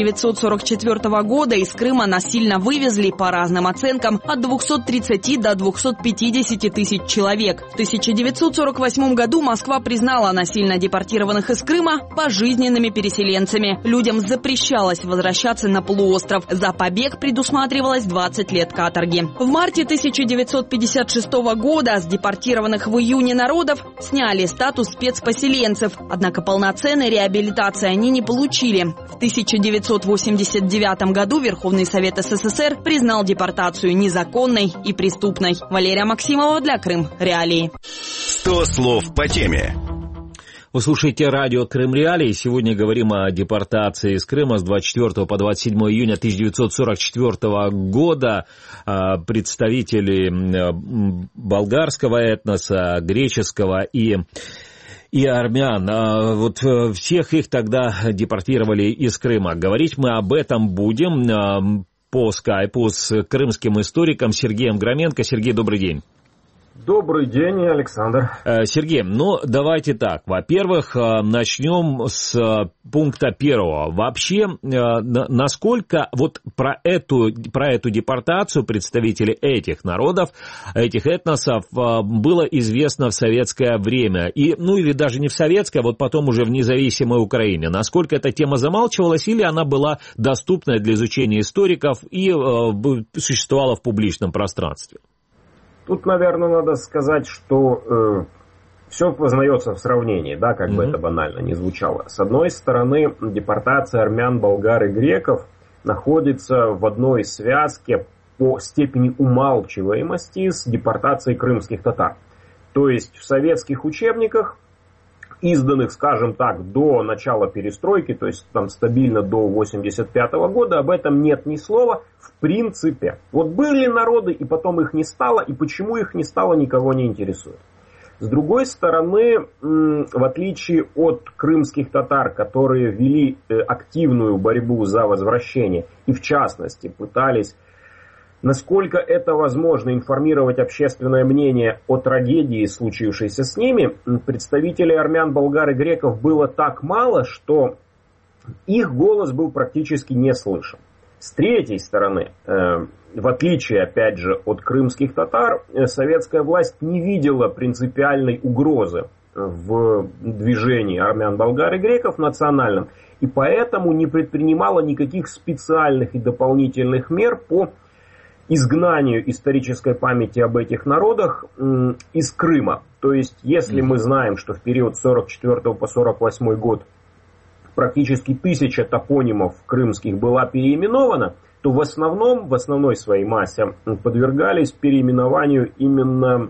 1944 года из Крыма насильно вывезли, по разным оценкам, от 230 до 250 тысяч человек. В 1948 году Москва признала насильно депортированных из Крыма пожизненными переселенцами. Людям запрещалось возвращаться на полуостров. За побег предусматривалось 20 лет каторги. В марте 1956 года с депортированных в июне народов сняли статус спецпоселенцев, однако полноценной реабилитации они не получили. В 1989 году Верховный Совет СССР признал депортацию незаконной и преступной. Валерия Максимова для Крым Реалии. 100 слов по теме. Вы слушаете радио Крым Реалии. Сегодня говорим о депортации из Крыма с 24 по 27 июня 1944 года. Представители болгарского этноса, греческого и армян. Вот всех их тогда депортировали из Крыма. Говорить мы об этом будем по скайпу с крымским историком Сергеем Громенко. Сергей, добрый день. Добрый день, Александр. Сергей, ну давайте так. Во-первых, начнем с пункта первого. Вообще, насколько вот про эту депортацию представителей этих народов, этих этносов было известно в советское время? Или даже не в советское, а вот потом уже в независимой Украине. Насколько эта тема замалчивалась или она была доступна для изучения историков и существовала в публичном пространстве? Тут, наверное, надо сказать, что все познается в сравнении, да, как бы это банально не звучало. С одной стороны, депортация армян, болгар и греков находится в одной связке по степени умалчиваемости с депортацией крымских татар. То есть в советских учебниках, изданных, скажем так, до начала перестройки, то есть там стабильно до 1985 года, об этом нет ни слова в принципе. Вот были народы, и потом их не стало, и почему их не стало, никого не интересует. С другой стороны, в отличие от крымских татар, которые вели активную борьбу за возвращение, и в частности пытались, насколько это возможно, информировать общественное мнение о трагедии, случившейся с ними, представителей армян, болгар и греков было так мало, что их голос был практически не слышен. С третьей стороны, в отличие, опять же, от крымских татар, советская власть не видела принципиальной угрозы в движении армян, болгар и греков национальном, и поэтому не предпринимала никаких специальных и дополнительных мер по изгнанию исторической памяти об этих народах из Крыма. То есть, если мы знаем, что в период с 1944 по 1948 год практически 1000 топонимов крымских была переименована, то в основной своей массе подвергались переименованию именно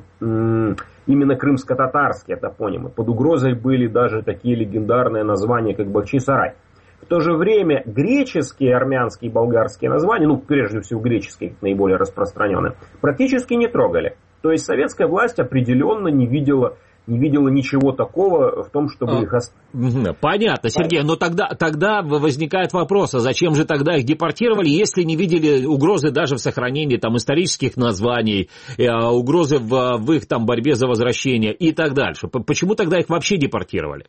крымско-татарские топонимы. Под угрозой были даже такие легендарные названия, как Бахчисарай. В то же время греческие, армянские и болгарские названия, прежде всего греческие, наиболее распространенные, практически не трогали. То есть советская власть определенно не видела ничего такого в том, чтобы их оставить. Понятно, Сергей, но тогда возникает вопрос, а зачем же тогда их депортировали, если не видели угрозы даже в сохранении там исторических названий, угрозы в их там борьбе за возвращение и так дальше? Почему тогда их вообще депортировали?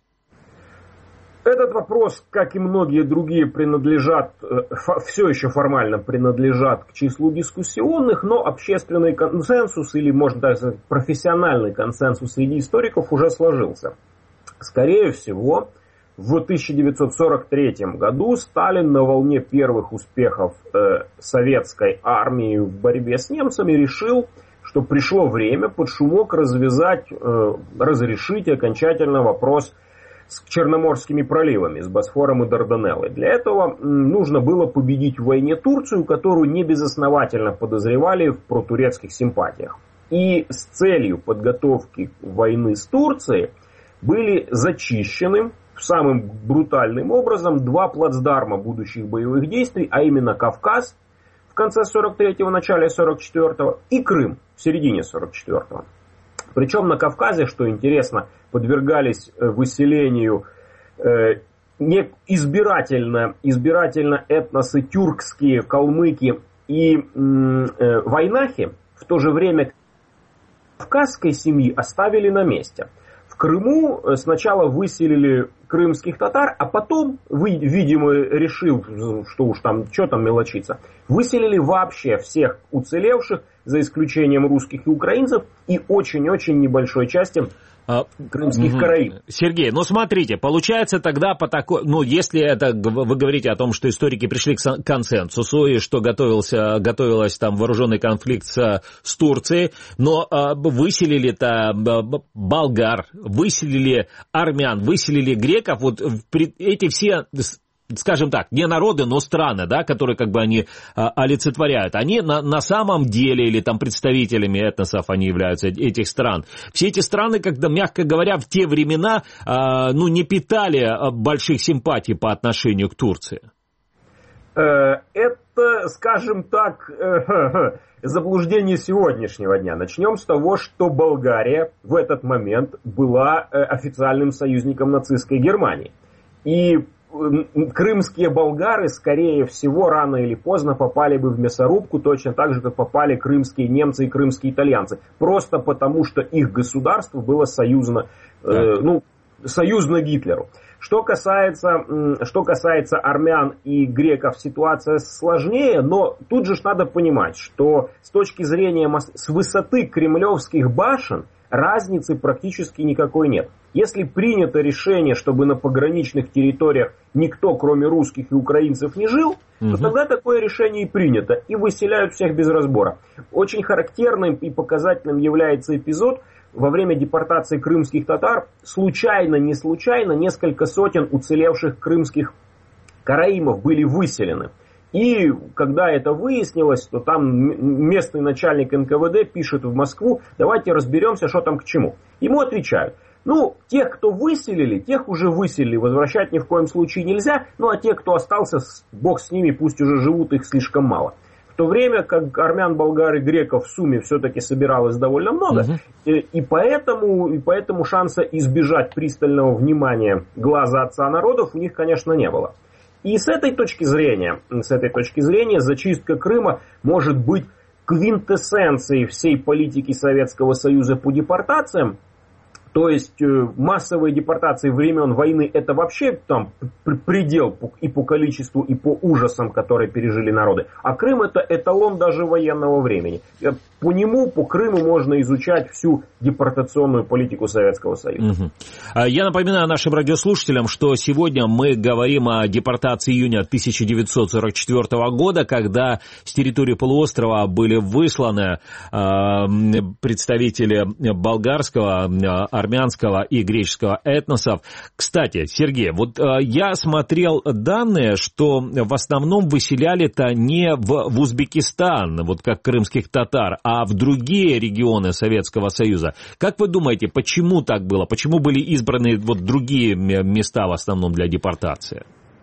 Этот вопрос, как и многие другие, все еще формально принадлежат к числу дискуссионных, но общественный консенсус, или, можно даже сказать, профессиональный консенсус среди историков уже сложился. Скорее всего, в 1943 году Сталин на волне первых успехов советской армии в борьбе с немцами решил, что пришло время под шумок разрешить окончательно вопрос с Черноморскими проливами, с Босфором и Дарданеллой. Для этого нужно было победить в войне Турцию, которую небезосновательно подозревали в протурецких симпатиях. И с целью подготовки войны с Турцией были зачищены самым брутальным образом два плацдарма будущих боевых действий, а именно Кавказ в конце 43-го, начале 44-го и Крым в середине 44-го. Причем на Кавказе, что интересно, подвергались выселению избирательно этносы тюркские, калмыки и вайнахи. В то же время кавказской семьи оставили на месте. В Крыму сначала выселили крымских татар, а потом, видимо, решив, что уж там, что там мелочиться, выселили вообще всех уцелевших, за исключением русских и украинцев, и очень-очень небольшой части крымских караибов. Сергей, ну смотрите, получается тогда по такой, ну если это вы говорите о том, что историки пришли к консенсусу и что готовилось там вооруженный конфликт с Турцией, но выселили-то болгар, выселили армян, выселили греков, вот эти все, скажем так, не народы, но страны, да, которые как бы они олицетворяют, они на самом деле, или там представителями этносов они являются, этих стран. Все эти страны, когда, мягко говоря, в те времена, не питали больших симпатий по отношению к Турции. Это, скажем так, заблуждение сегодняшнего дня. Начнем с того, что Болгария в этот момент была официальным союзником нацистской Германии. И крымские болгары, скорее всего, рано или поздно попали бы в мясорубку, точно так же, как попали крымские немцы и крымские итальянцы. Просто потому, что их государство было союзно Гитлеру. Что касается армян и греков, ситуация сложнее, но тут же надо понимать, что с точки зрения с высоты кремлевских башен разницы практически никакой нет. Если принято решение, чтобы на пограничных территориях никто, кроме русских и украинцев, не жил, то тогда такое решение и принято, и выселяют всех без разбора. Очень характерным и показательным является эпизод во время депортации крымских татар. Случайно, не случайно, несколько сотен уцелевших крымских караимов были выселены. И когда это выяснилось, то там местный начальник НКВД пишет в Москву: давайте разберемся, что там к чему. Ему отвечают: тех, кто выселили, тех уже выселили, возвращать ни в коем случае нельзя, а те, кто остался, бог с ними, пусть уже живут, их слишком мало. В то время как армян, болгар и греков в сумме все-таки собиралось довольно много, и поэтому шанса избежать пристального внимания глаза отца народов у них, конечно, не было. И с этой точки зрения зачистка Крыма может быть квинтэссенцией всей политики Советского Союза по депортациям. То есть массовые депортации времен войны — это вообще там предел и по количеству, и по ужасам, которые пережили народы. А Крым — это эталон даже военного времени. По Крыму можно изучать всю депортационную политику Советского Союза. Я напоминаю нашим радиослушателям, что сегодня мы говорим о депортации июня 1944 года, когда с территории полуострова были высланы представители болгарского, армянского и греческого этносов. Кстати, Сергей, вот я смотрел данные, что в основном выселяли-то не в Узбекистан, вот как крымских татар, а в другие регионы Советского Союза. Как вы думаете, почему так было? Почему были избраны вот другие места в основном для депортации?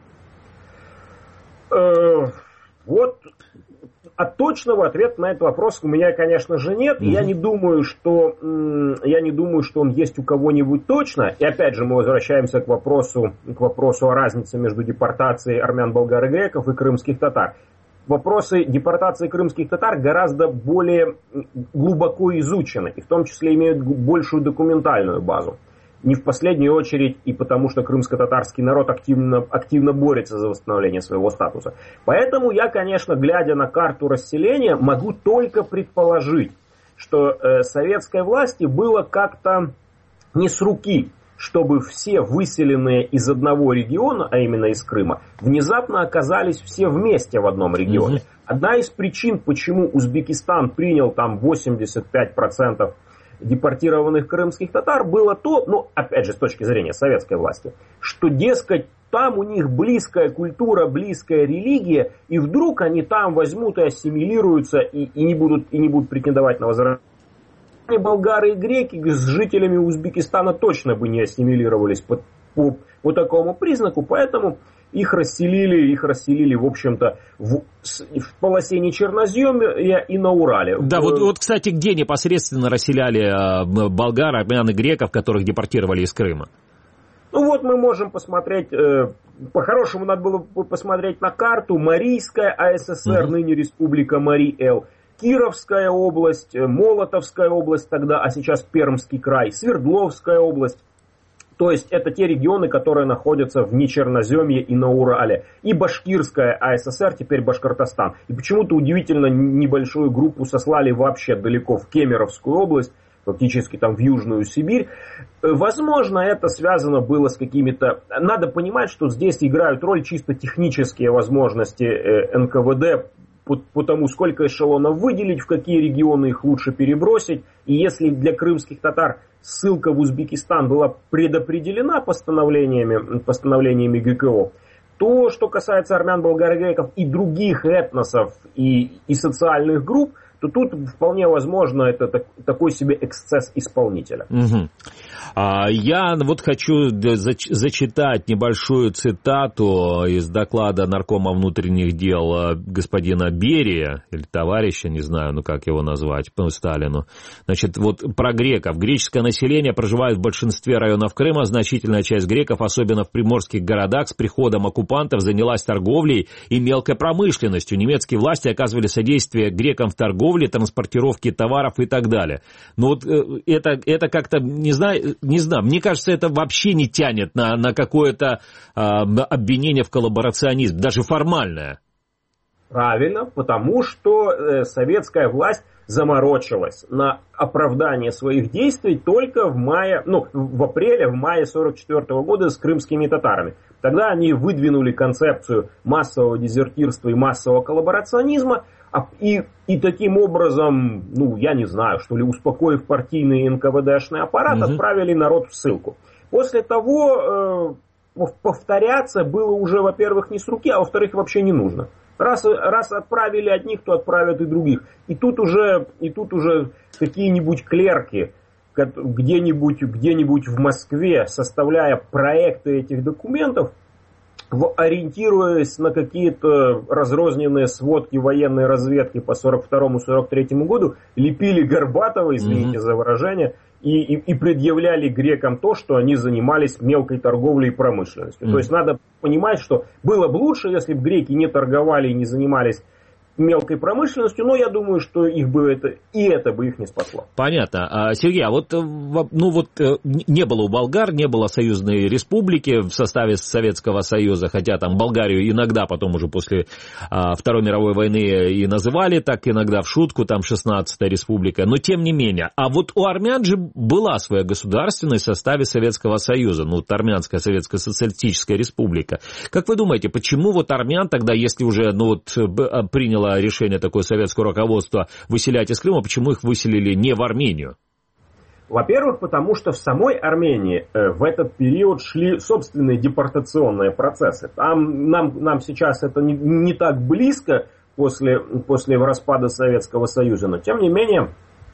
А точного ответа на этот вопрос у меня, конечно же, нет. Я не думаю, что он есть у кого-нибудь точно. И опять же мы возвращаемся к вопросу о разнице между депортацией армян, болгар и греков и крымских татар. Вопросы депортации крымских татар гораздо более глубоко изучены, и в том числе имеют большую документальную базу. Не в последнюю очередь и потому, что крымско-татарский народ активно борется за восстановление своего статуса. Поэтому я, конечно, глядя на карту расселения, могу только предположить, что советской власти было как-то не с руки, чтобы все выселенные из одного региона, а именно из Крыма, внезапно оказались все вместе в одном регионе. Одна из причин, почему Узбекистан принял там 85% депортированных крымских татар, было то, опять же, с точки зрения советской власти, что, дескать, там у них близкая культура, близкая религия, и вдруг они там возьмут и ассимилируются, и не будут претендовать на возвращение. Болгары и греки с жителями Узбекистана точно бы не ассимилировались по такому признаку, поэтому их расселили, в общем-то, в полосе нечерноземья и на Урале. Да, вот, кстати, где непосредственно расселяли болгар, армян и греков, которых депортировали из Крыма? Мы можем посмотреть, по-хорошему надо было бы посмотреть на карту. Марийская АССР, ныне Республика Мари-Эл, Кировская область, Молотовская область тогда, а сейчас Пермский край, Свердловская область. То есть это те регионы, которые находятся в Нечерноземье и на Урале. И Башкирская АССР, теперь Башкортостан. И почему-то удивительно небольшую группу сослали вообще далеко в Кемеровскую область, фактически там в Южную Сибирь. Возможно, это связано было с какими-то... Надо понимать, что здесь играют роль чисто технические возможности НКВД, по тому, сколько эшелонов выделить, в какие регионы их лучше перебросить. И если для крымских татар ссылка в Узбекистан была предопределена постановлениями ГКО, то, что касается армян, болгар и греков и других этносов и социальных групп, то тут вполне возможно это такой себе эксцесс исполнителя. Угу. Я вот хочу зачитать небольшую цитату из доклада Наркома внутренних дел господина Берия, или товарища, не знаю, ну как его назвать, Сталину. Значит, вот про греков. Греческое население проживает в большинстве районов Крыма. Значительная часть греков, особенно в приморских городах, с приходом оккупантов занялась торговлей и мелкой промышленностью. Немецкие власти оказывали содействие грекам в торговле, транспортировке товаров и так далее. Но вот это как-то, не знаю, мне кажется, это вообще не тянет на какое-то обвинение в коллаборационизме, даже формальное. Правильно, потому что советская власть заморочилась на оправдание своих действий только в мае 1944 года с крымскими татарами. Тогда они выдвинули концепцию массового дезертирства и массового коллаборационизма, и таким образом, я не знаю, что ли, успокоив партийный НКВДшный аппарат, отправили народ в ссылку. После того повторяться было уже, во-первых, не с руки, а во-вторых, вообще не нужно. Раз отправили одних, то отправят и других. И тут уже какие-нибудь клерки где-нибудь в Москве, составляя проекты этих документов, ориентируясь на какие-то разрозненные сводки военной разведки по 1942-1943 году, лепили Горбатова, извините за выражение, и предъявляли грекам то, что они занимались мелкой торговлей и промышленностью. То есть надо понимать, что было бы лучше, если бы греки не торговали и не занимались мелкой промышленностью, но я думаю, что это бы их не спасло. Понятно. Сергей, а не было у болгар, не было союзной республики в составе Советского Союза, хотя там Болгарию иногда потом уже после Второй мировой войны и называли так иногда в шутку, там 16-я республика, но тем не менее. А вот у армян же была своя государственность в составе Советского Союза, Армянская Советская Социалистическая Республика. Как вы думаете, почему вот армян тогда, если уже приняло решение такое советское руководство выселять из Крыма, почему их выселили не в Армению? Во-первых, потому что в самой Армении в этот период шли собственные депортационные процессы. Там нам сейчас это не так близко после распада Советского Союза, но тем не менее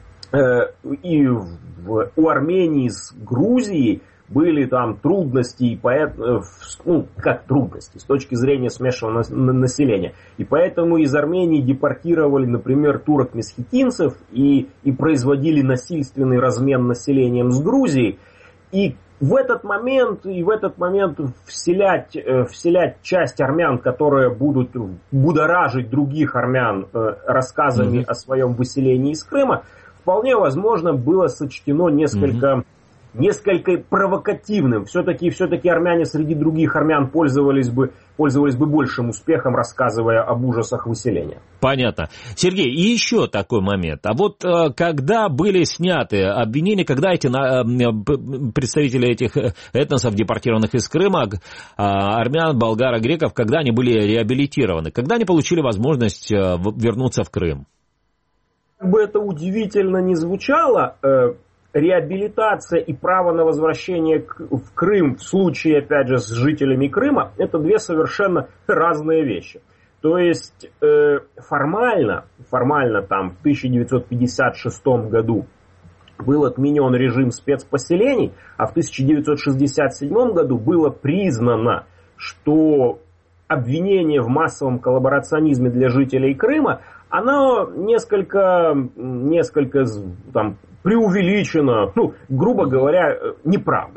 у Армении с Грузией были там трудности, как трудности, с точки зрения смешанного населения. И поэтому из Армении депортировали, например, турок-месхетинцев и производили насильственный размен населением с Грузией. И в этот момент вселять часть армян, которые будут будоражить других армян рассказами о своем выселении из Крыма, вполне возможно было сочтено несколько провокативным. Все-таки армяне среди других армян пользовались бы большим успехом, рассказывая об ужасах выселения. Понятно. Сергей, и еще такой момент. А вот когда были сняты обвинения, когда эти представители этих этносов, депортированных из Крыма, армян, болгар и греков, когда они были реабилитированы, когда они получили возможность вернуться в Крым? Как бы это удивительно ни звучало, реабилитация и право на возвращение в Крым в случае, опять же, с жителями Крыма, это две совершенно разные вещи. То есть формально там в 1956 году был отменен режим спецпоселений, а в 1967 году было признано, что обвинение в массовом коллаборационизме для жителей Крыма, оно несколько там преувеличено, грубо говоря, неправда.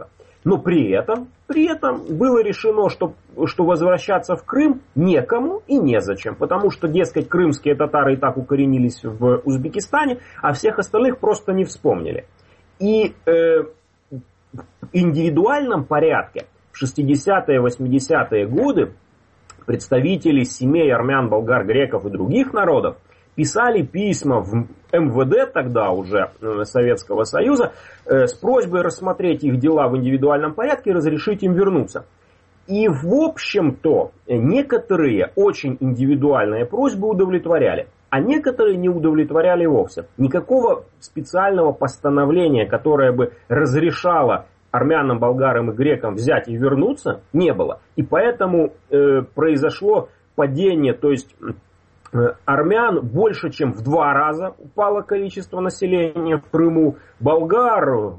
Но при этом было решено, что возвращаться в Крым некому и незачем. Потому что, дескать, крымские татары и так укоренились в Узбекистане, а всех остальных просто не вспомнили. И в индивидуальном порядке в 60-е, 80-е годы представители семей армян, болгар, греков и других народов писали письма в МВД тогда уже Советского Союза с просьбой рассмотреть их дела в индивидуальном порядке и разрешить им вернуться. И в общем-то некоторые очень индивидуальные просьбы удовлетворяли, а некоторые не удовлетворяли вовсе. Никакого специального постановления, которое бы разрешало армянам, болгарам и грекам взять и вернуться, не было. И поэтому произошло падение, то есть армян больше, чем в 2 раза упало количество населения в Крыму. Болгар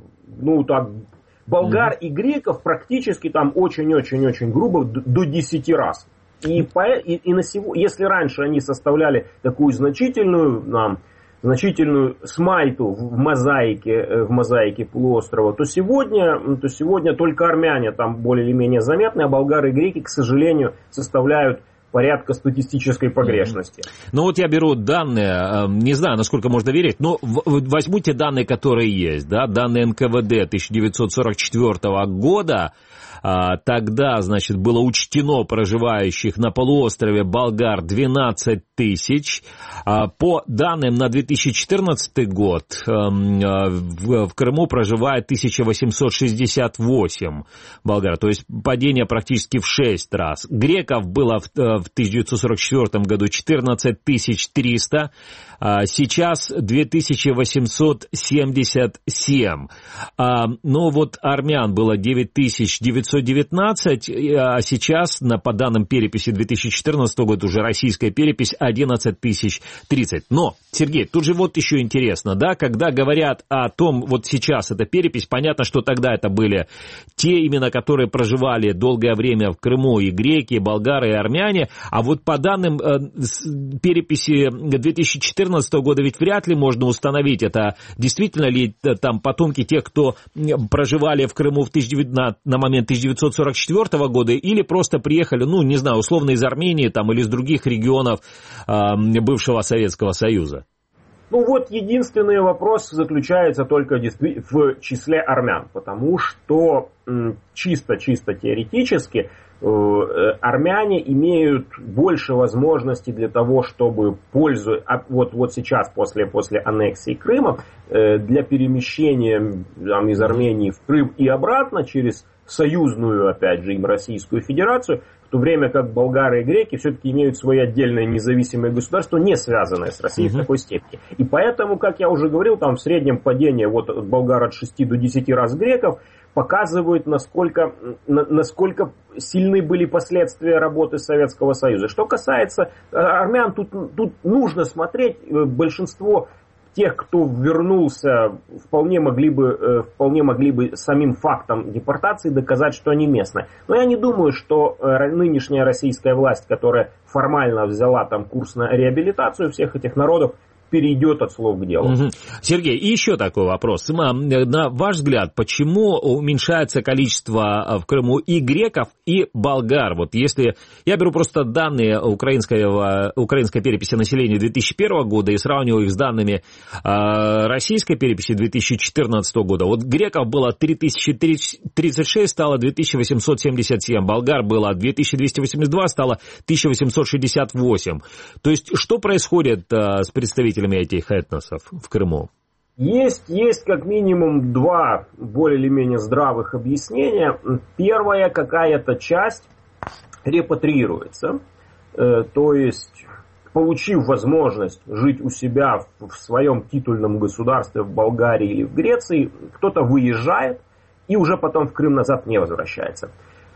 и греков практически там очень-очень-очень грубо до 10 раз. И на сегодня, если раньше они составляли такую значительную смайту в мозаике полуострова, то сегодня только армяне там более или менее заметны, а болгары и греки, к сожалению, составляют порядка статистической погрешности. Ну вот я беру данные, не знаю, насколько можно верить, но возьму те данные, которые есть, да, данные НКВД 1944 года. Тогда, значит, было учтено проживающих на полуострове болгар 12 тысяч. По данным на 2014 год в Крыму проживает 1868 болгар, то есть падение практически в 6 раз. Греков было в 1944 году 14 300, сейчас 2877. Но вот армян было 9919, а сейчас, по данным переписи 2014 года, уже российская перепись 11 030. Но, Сергей, тут же вот еще интересно, да, когда говорят о том, вот сейчас эта перепись, понятно, что тогда это были те именно, которые проживали долгое время в Крыму, и греки, и болгары, и армяне, а вот по данным переписи 2014 года ведь вряд ли можно установить, это действительно ли там потомки тех, кто проживали в Крыму на момент 1944 года, или просто приехали, не знаю, условно из Армении там, или из других регионов бывшего Советского Союза? Вот единственный вопрос заключается только в числе армян, потому что чисто теоретически армяне имеют больше возможностей для того, чтобы вот сейчас после аннексии Крыма для перемещения из Армении в Крым и обратно через союзную, опять же, им Российскую Федерацию, в то время как болгары и греки все-таки имеют свои отдельные независимые государства, не связанные с Россией в такой степени. И поэтому, как я уже говорил, там в среднем падение от болгар от 6 до 10 раз греков показывает, насколько сильны были последствия работы Советского Союза. Что касается армян, тут нужно смотреть, большинство тех, кто вернулся, вполне могли бы самим фактом депортации доказать, что они местные. Но я не думаю, что нынешняя российская власть, которая формально взяла там курс на реабилитацию всех этих народов, перейдет от слов к делу. Сергей, и еще такой вопрос. На ваш взгляд, почему уменьшается количество в Крыму и греков, и болгар? Вот если я беру просто данные украинской переписи населения 2001 года и сравниваю их с данными российской переписи 2014 года. Вот греков было 3036, стало 2877. Болгар было 2282, стало 1868. То есть, что происходит с представителями этих этносов в Крыму? Есть как минимум 2 более или менее здравых объяснения. Первое, какая-то часть репатриируется, то есть, получив возможность жить у себя в своем титульном государстве в Болгарии или в Греции, кто-то выезжает и уже потом в Крым назад не возвращается.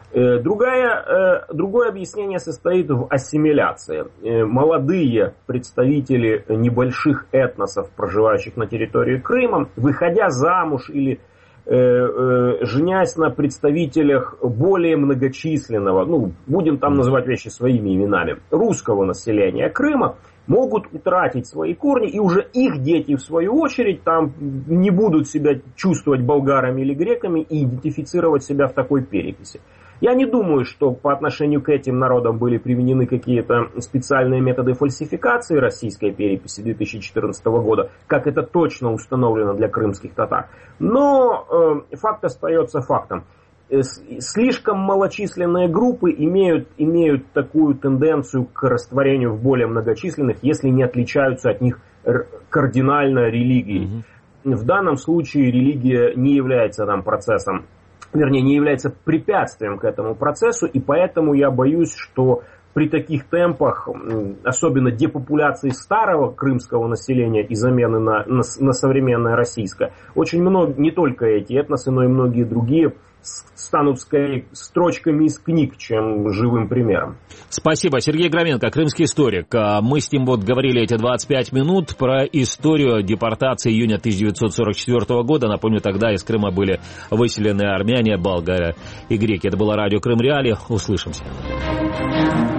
Другое объяснение состоит в ассимиляции. Молодые представители небольших этносов, проживающих на территории Крыма, выходя замуж или женясь на представителях более многочисленного, будем там называть вещи своими именами, русского населения Крыма, могут утратить свои корни, и уже их дети, в свою очередь, там не будут себя чувствовать болгарами или греками и идентифицировать себя в такой переписи. Я не думаю, что по отношению к этим народам были применены какие-то специальные методы фальсификации российской переписи 2014 года, как это точно установлено для крымских татар. Но факт остается фактом. Слишком малочисленные группы имеют такую тенденцию к растворению в более многочисленных, если не отличаются от них кардинально религией. В данном случае религия не является там процессом, вернее, не является препятствием к этому процессу, и поэтому я боюсь, что при таких темпах, особенно депопуляции старого крымского населения и замены на современное российское, очень много, не только эти этносы, но и многие другие станут скорее строчками из книг, чем живым примером. Спасибо. Сергей Громенко, крымский историк. Мы с ним говорили эти 25 минут про историю депортации июня 1944 года. Напомню, тогда из Крыма были выселены армяне, болгары и греки. Это было радио Крым Реалии. Услышимся.